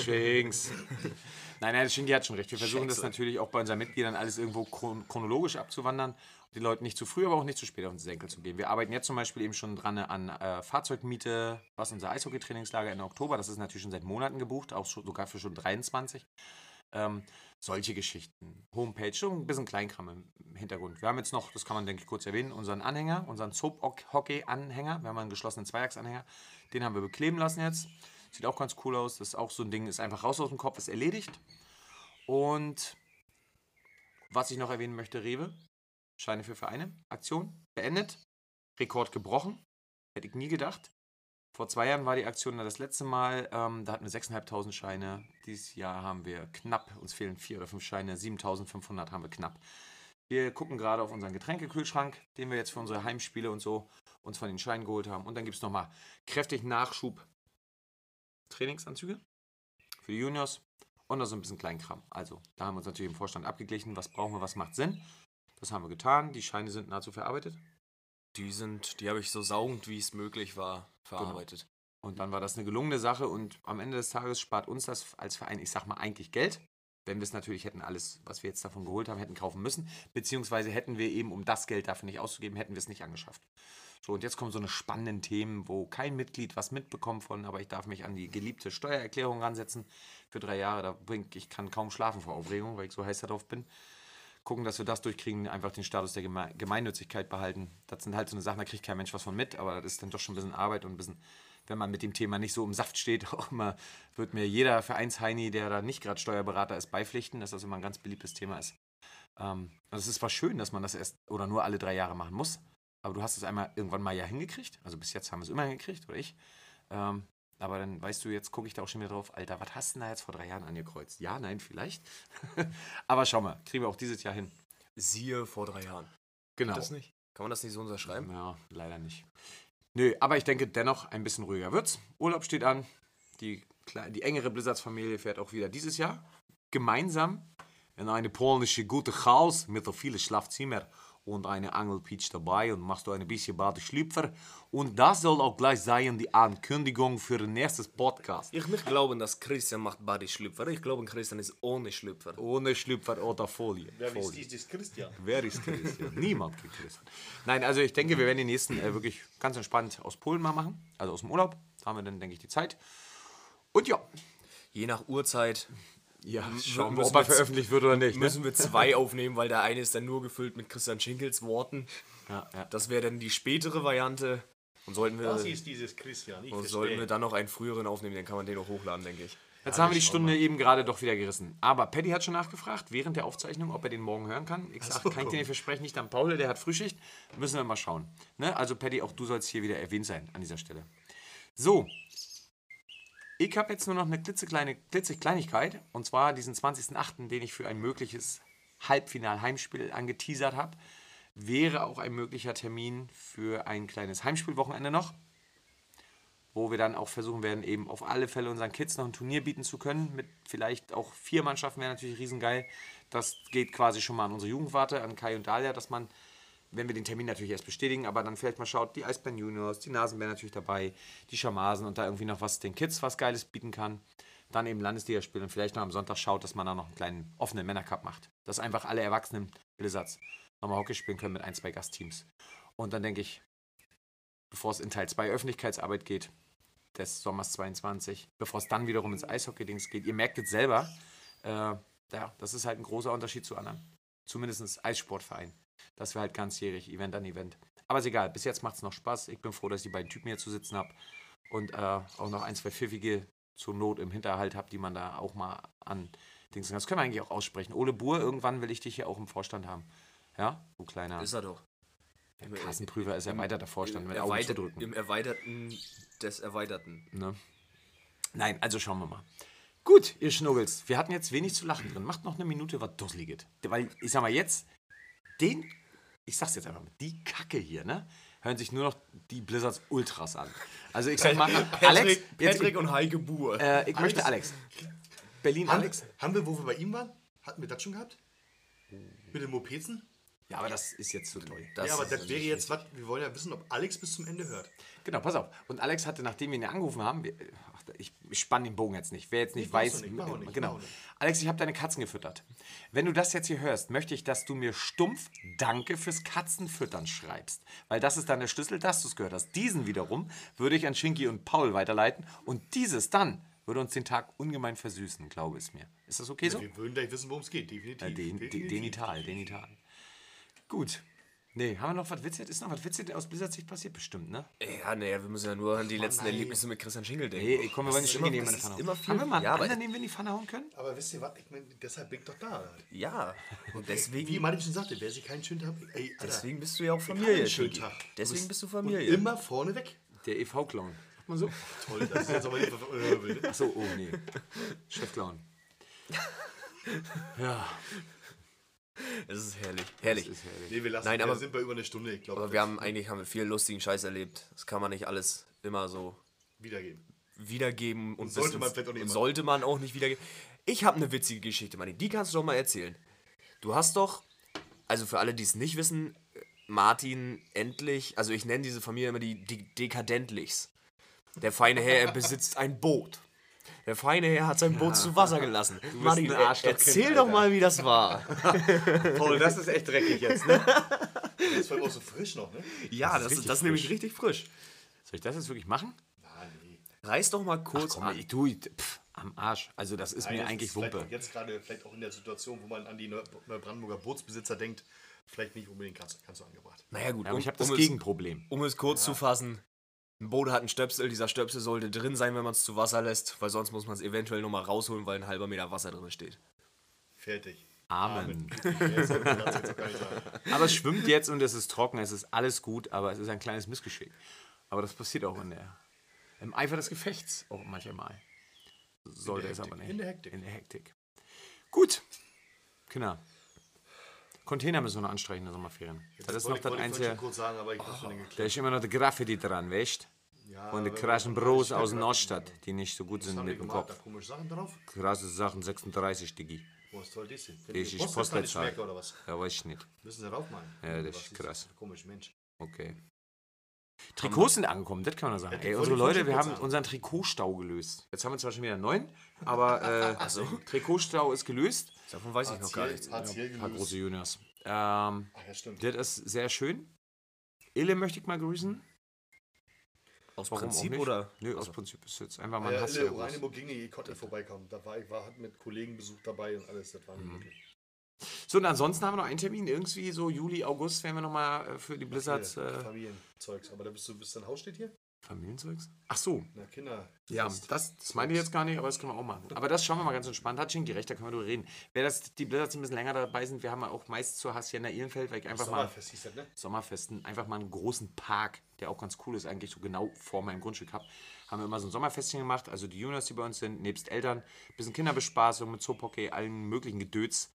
Nein, Schinki hat schon recht. Wir versuchen das natürlich auch bei unseren Mitgliedern alles irgendwo chronologisch abzuwandern, die Leute nicht zu früh, aber auch nicht zu spät auf den Senkel zu gehen. Wir arbeiten jetzt zum Beispiel eben schon dran an Fahrzeugmiete, was unser Eishockey-Trainingslager Ende Oktober, das ist natürlich schon seit Monaten gebucht, auch sogar für schon 23. Solche Geschichten. Homepage, schon ein bisschen Kleinkram im Hintergrund. Wir haben jetzt noch, das kann man denke ich kurz erwähnen, unseren Anhänger, unseren Soap-Hockey-Anhänger. Wir haben einen geschlossenen Zweiachsanhänger. Den haben wir bekleben lassen jetzt. Sieht auch ganz cool aus. Das ist auch so ein Ding, ist einfach raus aus dem Kopf, ist erledigt. Und was ich noch erwähnen möchte, Rewe. Scheine für Vereine. Aktion beendet. Rekord gebrochen. Hätte ich nie gedacht. Vor 2 Jahren war die Aktion das letzte Mal, da hatten wir 6.500 Scheine. Dieses Jahr haben wir knapp, uns fehlen 4 oder 5 Scheine, 7.500 haben wir knapp. Wir gucken gerade auf unseren Getränkekühlschrank, den wir jetzt für unsere Heimspiele und so uns von den Scheinen geholt haben. Und dann gibt es nochmal kräftig Nachschub Trainingsanzüge für die Juniors und noch so ein bisschen Kleinkram. Also da haben wir uns natürlich im Vorstand abgeglichen, was brauchen wir, was macht Sinn. Das haben wir getan, die Scheine sind nahezu verarbeitet. Die habe ich so saugend, wie es möglich war, verarbeitet. Genau. Und dann war das eine gelungene Sache und am Ende des Tages spart uns das als Verein, ich sag mal, eigentlich Geld. Wenn wir es natürlich hätten, alles, was wir jetzt davon geholt haben, hätten kaufen müssen. Beziehungsweise hätten wir eben, um das Geld dafür nicht auszugeben, hätten wir es nicht angeschafft. So, und jetzt kommen so eine spannenden Themen, wo kein Mitglied was mitbekommt von, aber ich darf mich an die geliebte Steuererklärung ransetzen für 3 Jahre. Ich kann kaum schlafen vor Aufregung, weil ich so heiß darauf bin. Gucken, dass wir das durchkriegen, einfach den Status der Gemeinnützigkeit behalten. Das sind halt so eine Sachen, da kriegt kein Mensch was von mit, aber das ist dann doch schon ein bisschen Arbeit und ein bisschen, wenn man mit dem Thema nicht so im Saft steht, auch immer wird mir jeder Vereinsheini, der da nicht gerade Steuerberater ist, beipflichten, dass das immer ein ganz beliebtes Thema ist. Also es ist zwar schön, dass man das erst oder nur alle 3 Jahre machen muss, aber du hast es einmal irgendwann mal ja hingekriegt, also bis jetzt haben wir es immer hingekriegt, oder ich. Aber dann weißt du, jetzt gucke ich da auch schon wieder drauf, Alter, was hast du denn da jetzt vor 3 Jahren angekreuzt? Ja, nein, vielleicht. Aber schau mal, kriegen wir auch dieses Jahr hin. Siehe vor 3 Jahren. Genau. Das nicht? Kann man das nicht so unterschreiben? Ja, leider nicht. Nö, aber ich denke dennoch, ein bisschen ruhiger wird's. Urlaub steht an. Die engere Blizzards-Familie fährt auch wieder dieses Jahr gemeinsam in eine polnische gute Haus mit vielen Schlafzimmer und eine Angelpeach dabei und machst du ein bisschen Badeschlüpfer. Und das soll auch gleich sein die Ankündigung für den nächsten Podcast. Ich nicht glauben, dass Christian macht Bodyschlüpfer. Ich glaube, Christian ist ohne Schlüpfer. Ohne Schlüpfer oder Folie. Wer Folie. ist Christian? Wer ist Christian? Niemand kriegt Christian. Nein, also ich denke, wir werden die nächsten wirklich ganz entspannt aus Polen mal machen. Also aus dem Urlaub. Da haben wir dann, denke ich, die Zeit. Und ja. Je nach Uhrzeit Ja, schauen wir, müssen ob er wir- veröffentlicht wird oder nicht. Ne? müssen wir 2 aufnehmen, weil der eine ist dann nur gefüllt mit Christian Schinkels Worten. Ja, ja. Das wäre dann die spätere Variante. Und sollten Das wir, ist dieses Christian. Ich und sollten wir dann noch einen früheren aufnehmen, dann kann man den auch hochladen, denke ich. Jetzt haben wir die Stunde eben gerade doch wieder gerissen. Aber Paddy hat schon nachgefragt, während der Aufzeichnung, ob er den morgen hören kann. Ich sage, kann ich dir nicht versprechen, nicht an Paul, der hat Frühschicht. Müssen wir mal schauen. Ne? Also Paddy, auch du sollst hier wieder erwähnt sein an dieser Stelle. So. Ich habe jetzt nur noch eine Kleinigkeit. Und zwar diesen 20.08., den ich für ein mögliches Halbfinal-Heimspiel angeteasert habe. Wäre auch ein möglicher Termin für ein kleines Heimspielwochenende noch, wo wir dann auch versuchen werden, eben auf alle Fälle unseren Kids noch ein Turnier bieten zu können. Mit vielleicht auch 4 Mannschaften wäre natürlich riesengeil. Das geht quasi schon mal an unsere Jugendwarte, an Kai und Dalia, dass man, wenn wir den Termin natürlich erst bestätigen, aber dann vielleicht mal schaut, die Eisbären Juniors, die Nasenbären natürlich dabei, die Schamasen und da irgendwie noch was den Kids was Geiles bieten kann. Dann eben Landesliga spielen und vielleicht noch am Sonntag schaut, dass man da noch einen kleinen offenen Männercup macht. Dass einfach alle Erwachsenen Blizzards nochmal Hockey spielen können mit 1, 2 Gastteams. Und dann denke ich, bevor es in Teil 2 Öffentlichkeitsarbeit geht, des Sommers 22, bevor es dann wiederum ins Eishockey-Dings geht. Ihr merkt jetzt selber, ja, das ist halt ein großer Unterschied zu anderen. Zumindest Eissportverein. Das wäre halt ganzjährig, Event an Event. Aber ist egal, bis jetzt macht es noch Spaß. Ich bin froh, dass ich die beiden Typen hier zu sitzen habe und auch noch 1, 2 pfiffige zur Not im Hinterhalt habe, die man da auch mal an Dings kann. Das können wir eigentlich auch aussprechen. Ole Buhr, irgendwann will ich dich hier auch im Vorstand haben. Ja, du kleiner Ist er doch. Kassenprüfer ist erweiterter Vorstand mit Augen zu drücken. Im Erweiterten des Erweiterten. Ne? Nein, also schauen wir mal. Gut, ihr Schnuggels, wir hatten jetzt wenig zu lachen drin. Macht noch eine Minute was Dusseliges. Weil, ich sag mal jetzt, ich sag's jetzt einfach mal, die Kacke hier, ne? Hören sich nur noch die Blizzards Ultras an. Also ich sag mal, Alex, Patrick und Heike Buhr. ich möchte Alex. Berlin Alex. Haben wir, wo wir bei ihm waren? Hatten wir das schon gehabt? Mit den Mopezen? Ja, aber das ist jetzt zu toll. Ja, aber das wäre jetzt was, wir wollen ja wissen, ob Alex bis zum Ende hört. Genau, pass auf. Und Alex hatte, nachdem wir ihn angerufen haben, ich spann den Bogen jetzt nicht, wer jetzt nicht weiß. Mach auch nicht, Genau. mach auch nicht. Alex, ich habe deine Katzen gefüttert. Wenn du das jetzt hier hörst, möchte ich, dass du mir stumpf Danke fürs Katzenfüttern schreibst. Weil das ist dann der Schlüssel, dass du es gehört hast. Diesen wiederum würde ich an Schinki und Paul weiterleiten. Und dieses dann würde uns den Tag ungemein versüßen, glaube es mir. Ist das okay so? Wir würden gleich wissen, worum es geht, definitiv. Denital. Gut. Nee, haben wir noch was Witziges? Ist noch was Witziges aus Blizzard sich passiert? Bestimmt, ne? Ja, naja, wir müssen ja nur an die letzten Erlebnisse mit Christian Schinkel denken. Nee, komm, wir wollen nicht immer- Schinki neben das in die Pfanne ist hauen. immer viel- Haben wir mal einen ja, aber- anderen, den wir in die Pfanne hauen können? Aber wisst ihr was, ich meine, deshalb bin ich doch da. Ja, und Wie deswegen, Martin schon sagte, wer sich keinen schönen Tag... Ey, Alter, deswegen bist du ja auch ich hab Familie. einen schönen Schinki. Tag. Deswegen bist du Und Familie. immer vorne weg. Der EV-Clown. Sagt man so? Toll, das ist jetzt aber nicht... Achso, oh nee. Chef-Clown. Ja, Das ist herrlich. Herrlich. das ist herrlich. Nee, wir lassen, Nein, wir aber- sind bei über eine Stunde, ich glaube. Aber wir haben viel lustigen Scheiß erlebt. Das kann man nicht alles immer so Wiedergeben. wiedergeben und sollte bis man ins- vielleicht auch nicht und immer. sollte man auch nicht wiedergeben. Ich habe eine witzige Geschichte, Manni. Die kannst du doch mal erzählen. Du hast doch, also für alle, die es nicht wissen, Martin endlich, also ich nenne diese Familie immer die Dekadentlichs. Der feine Herr, er besitzt ein Boot. Der feine Herr hat sein Boot zu Wasser gelassen. Martin, ein Arschlochkind, erzähl doch mal, wie das war. Paul, das ist echt dreckig jetzt, ne? Das ist vor allem auch so frisch noch, ne? Ja, das richtig ist nämlich frisch. richtig frisch. Soll ich das jetzt wirklich machen? Nein, nee. Reiß doch mal kurz Komm, an. am Arsch. Also das ist mir Das eigentlich ist vielleicht Wumpe. auch jetzt gerade, vielleicht auch in der Situation, wo man an die Neubrandenburger Bootsbesitzer denkt, vielleicht nicht unbedingt ganz so angebracht. Naja gut, Aber ich habe das es- Gegenproblem. Um es kurz zu fassen, ein Boot hat einen Stöpsel, dieser Stöpsel sollte drin sein, wenn man es zu Wasser lässt, weil sonst muss man es eventuell nochmal rausholen, weil ein halber Meter Wasser drin steht. Fertig. Amen. Mehr soll man dazu jetzt auch gar nicht sagen. Aber es schwimmt jetzt und es ist trocken, es ist alles gut, aber es ist ein kleines Missgeschick. Aber das passiert auch im Eifer des Gefechts auch manchmal. Sollte es aber nicht. In der Hektik. In der Hektik. Gut. Kinder. Container müssen wir noch anstreichen in der Sommerferien. Das ist noch das wollte ich Einzige. schon kurz sagen, aber ich habe schon geklärt. Da ist immer noch der Graffiti dran, weißt Ja, und die aber krassen wir- Bros aus der Nordstadt, die nicht so gut Was sind haben wir mit dem gemacht? Kopf. Da komische Sachen drauf? Krasse Sachen, 36, Diggi. Was soll das denn? Das ist Postleitzahl Postleitzahl. schmeckt oder was? Ja, weiß ich nicht. Müssen sie draufmachen. Ja, das Was ist krass. Komisch, Mensch. Okay. Trikots sind angekommen, das kann man noch sagen. Ja, die Ey, wollte unsere ich Leute, schon wir kurz haben sagen. unseren Trikotstau gelöst. Jetzt haben wir zwar schon wieder einen neuen, aber Trikotstau ist gelöst. Davon weiß ich noch gar nichts. Partiell Ein paar gelöst. große Juniors. Ach ja, stimmt. Das ist sehr schön. Ille möchte ich mal grüßen. Aus Warum auch Prinzip nicht? oder? Nö, aus Prinzip ist jetzt einfach mal ein Ja, Hass. Reine Mogini, ich konnte nicht vorbeikommen. Hat mit Kollegenbesuch dabei und alles. Das war nicht möglich. So, und ansonsten haben wir noch einen Termin. Irgendwie so Juli, August werden wir nochmal für die Blizzards. Familienzeugs. Aber da bist dein Haus steht hier? Familienzeugs? Ach so. Na, Kinder. Ja, das meine ich jetzt gar nicht, aber das können wir auch machen. Aber das schauen wir mal ganz entspannt. Hat Schinki recht, da können wir drüber reden. Die Blizzards ein bisschen länger dabei sind, wir haben ja auch meist zur Hacienda Ihlenfeld, weil ich einfach mal Sommerfest hieß das, ne? Sommerfesten, einfach mal einen großen Park, der auch ganz cool ist, eigentlich so genau vor meinem Grundstück habe, haben wir immer so ein Sommerfestchen gemacht. Also die Juniors, die bei uns sind, nebst Eltern, bisschen Kinderbespaßung mit Zoopoké, allen möglichen Gedöns.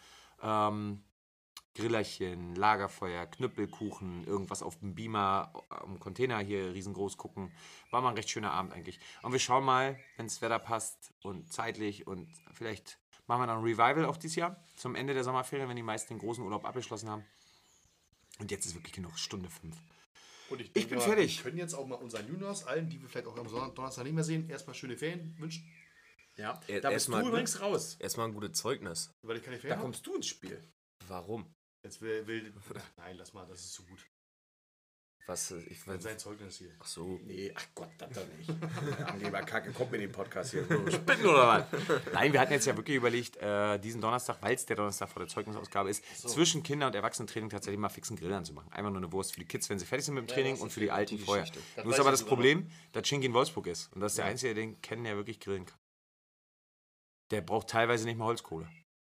Grillerchen, Lagerfeuer, Knüppelkuchen, irgendwas auf dem Beamer, am Container hier riesengroß gucken. War mal ein recht schöner Abend eigentlich. Und wir schauen mal, wenn das Wetter passt und zeitlich und vielleicht machen wir noch ein Revival auch dieses Jahr zum Ende der Sommerferien, wenn die meisten den großen Urlaub abgeschlossen haben. Und jetzt ist wirklich genug, Stunde 5. Und ich bin fertig. Wir können jetzt auch mal unseren Juniors, allen, die wir vielleicht auch am Donnerstag nicht mehr sehen, erstmal schöne Ferien wünschen. Ja, Da bist da du bist du übrigens raus. Erstmal ein gutes Zeugnis. Weil ich keine Da Ferien habe. kommst du ins Spiel. Warum? Jetzt nein, lass mal, das ist zu gut. Was? Ich Dann weiß. sein Zeugnis hier. Ach so. Nee, ach Gott, das doch nicht. Angeber Kacke, kommt mit dem Podcast hier. Spinnen oder was? Nein, wir hatten jetzt ja wirklich überlegt, diesen Donnerstag, weil es der Donnerstag vor der Zeugnisausgabe ist, zwischen Kinder- und Erwachsenentraining tatsächlich mal fixen Grill anzumachen. Einfach nur eine Wurst für die Kids, wenn sie fertig sind mit dem Training das und ist für die eine Alten gute vorher. Geschichte. Das Nur ist weiß aber ich das sogar Problem, dass Schinki in Wolfsburg ist. Und das ist der Einzige, den kennen, der wirklich grillen kann. Der braucht teilweise nicht mal Holzkohle.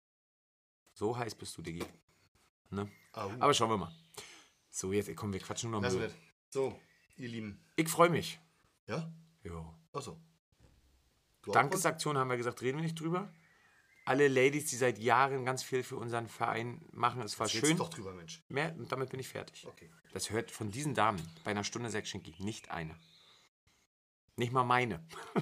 So heiß bist du, Diggi. Ne? Aber schauen wir mal. So, jetzt komm, wir quatschen nur noch Also Müll. nicht. So, ihr Lieben. Ich freue mich. Ja? Jo. Achso. Dankesaktion haben wir gesagt, reden wir nicht drüber. Alle Ladies, die seit Jahren ganz viel für unseren Verein machen, es war schön. doch drüber, Mensch. Mehr, und damit bin ich fertig. Okay. Das hört von diesen Damen bei einer Stunde 6 Schinki nicht eine. Nicht mal meine.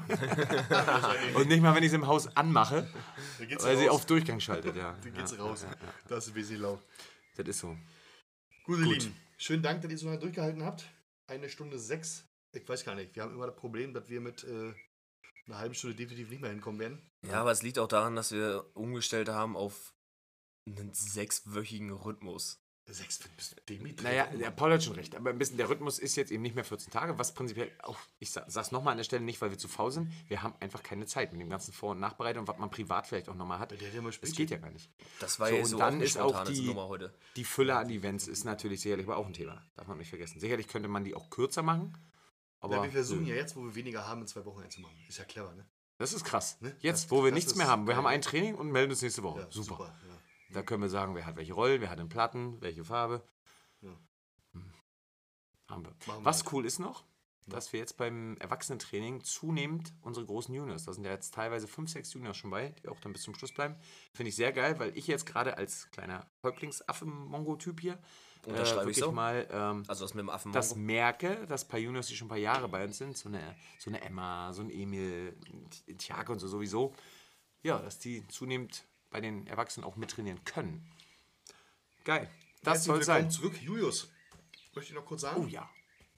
Und nicht mal, wenn ich sie im Haus anmache, Da geht's weil sie raus. auf Durchgang schaltet. Ja. Da geht's Ja, raus. ja, ja. Das ist ein bisschen laut. Das ist so. Gut, ihr Lieben. Schönen Dank, dass ihr so lange durchgehalten habt. 1:06. Ich weiß gar nicht. Wir haben immer das Problem, dass wir mit einer halben Stunde definitiv nicht mehr hinkommen werden. Ja, aber es liegt auch daran, dass wir umgestellt haben auf einen 6-wöchigen Rhythmus. 6 bis Dimitri. Naja, der Paul hat schon recht. Aber ein bisschen der Rhythmus ist jetzt eben nicht mehr 14 Tage, was prinzipiell auch, ich sag's nochmal an der Stelle nicht, weil wir zu faul sind. Wir haben einfach keine Zeit mit dem ganzen Vor- und Nachbereitung und was man privat vielleicht auch nochmal hat. Der hat ja mal Das Spielchen. geht ja gar nicht. Das war So, ja und so dann auch eine ist auch spontane die- Nummer heute. Die Fülle an Events ist natürlich sicherlich aber auch ein Thema. Darf man nicht vergessen. Sicherlich könnte man die auch kürzer machen. Aber Ja, wir versuchen nö. ja jetzt, wo wir weniger haben, in 2 Wochen einzumachen. Ist ja clever, ne? Das ist krass. Ne? Jetzt, Das- wo wir das nichts ist mehr haben. Wir geil. haben ein Training und melden uns nächste Woche. Ja, Super. Ja. Da können wir sagen, wer hat welche Rollen, wer hat den Platten, welche Farbe. Ja. Haben wir. Machen wir Was halt. cool ist noch, dass wir jetzt beim Erwachsenentraining zunehmend unsere großen Juniors, da sind ja jetzt teilweise 5, 6 Juniors schon bei, die auch dann bis zum Schluss bleiben. Finde ich sehr geil, weil ich jetzt gerade als kleiner Häuptlingsaffe-Mongo-Typ hier Unterschreibe ich wirklich so. mal Also das mit dem Affen. das merke, dass ein paar Juniors, die schon ein paar Jahre bei uns sind, so eine Emma, so ein Emil, ein Tjake und so sowieso, ja, dass die zunehmend bei den Erwachsenen auch mittrainieren können. Geil. Das Herzlich soll willkommen sein. zurück, Julius. Möchte ich noch kurz sagen. Oh ja.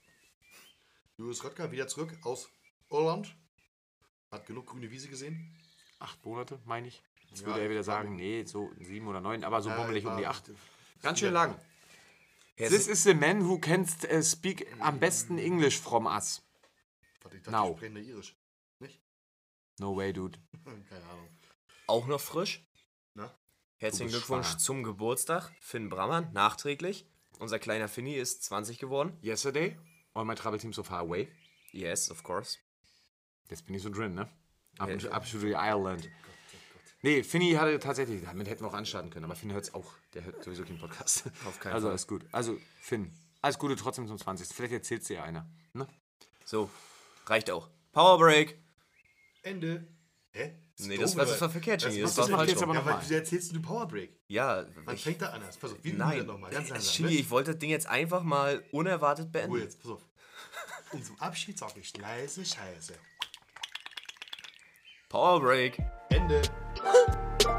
Julius Röttger wieder zurück aus Irland. Hat genug grüne Wiese gesehen. 8 Monate, meine ich. Jetzt Ja, würde er wieder ich sagen, nee, so 7 oder 9, aber so Ja, bummelig um die war- 8. Ganz schön lang. This Herzlich, is the man who can speak am besten English from us. Warte, ich dachte, Now. die sprechen da irisch. Nicht? No way, dude. Keine Ahnung. auch noch frisch. Na? Herzlichen Du bist Glückwunsch schwanger. zum Geburtstag, Finn Brammann, nachträglich. Unser kleiner Finny ist 20 geworden. Yesterday, all my travel team so far away. Yes, of course. Jetzt bin ich so drin, ne? Ja. Up to the Ireland. Nee, Finny hatte tatsächlich, damit hätten wir auch anstarten können, aber Finn hört es auch. Der hört sowieso keinen Podcast. Auf keinen Also Fall. alles gut. Also, Finn, alles Gute trotzdem zum 20. Vielleicht erzählt dir ja einer. Ne? So, reicht auch. Power Break. Ende. Hä? Nee, das war verkehrt, Genie. Das war macht falsch jetzt rum. aber Ja, weil nochmal. wieso erzählst du Power Break? Ja, Wann ich, fängt da an? Pass auf, wir üben nein. das nochmal. Ganz langsam. Genie, ich wollte das Ding jetzt einfach mal unerwartet Ruhe beenden. jetzt, pass auf. Und zum Abschied sage ich leise Scheiße. Power Break. Ende.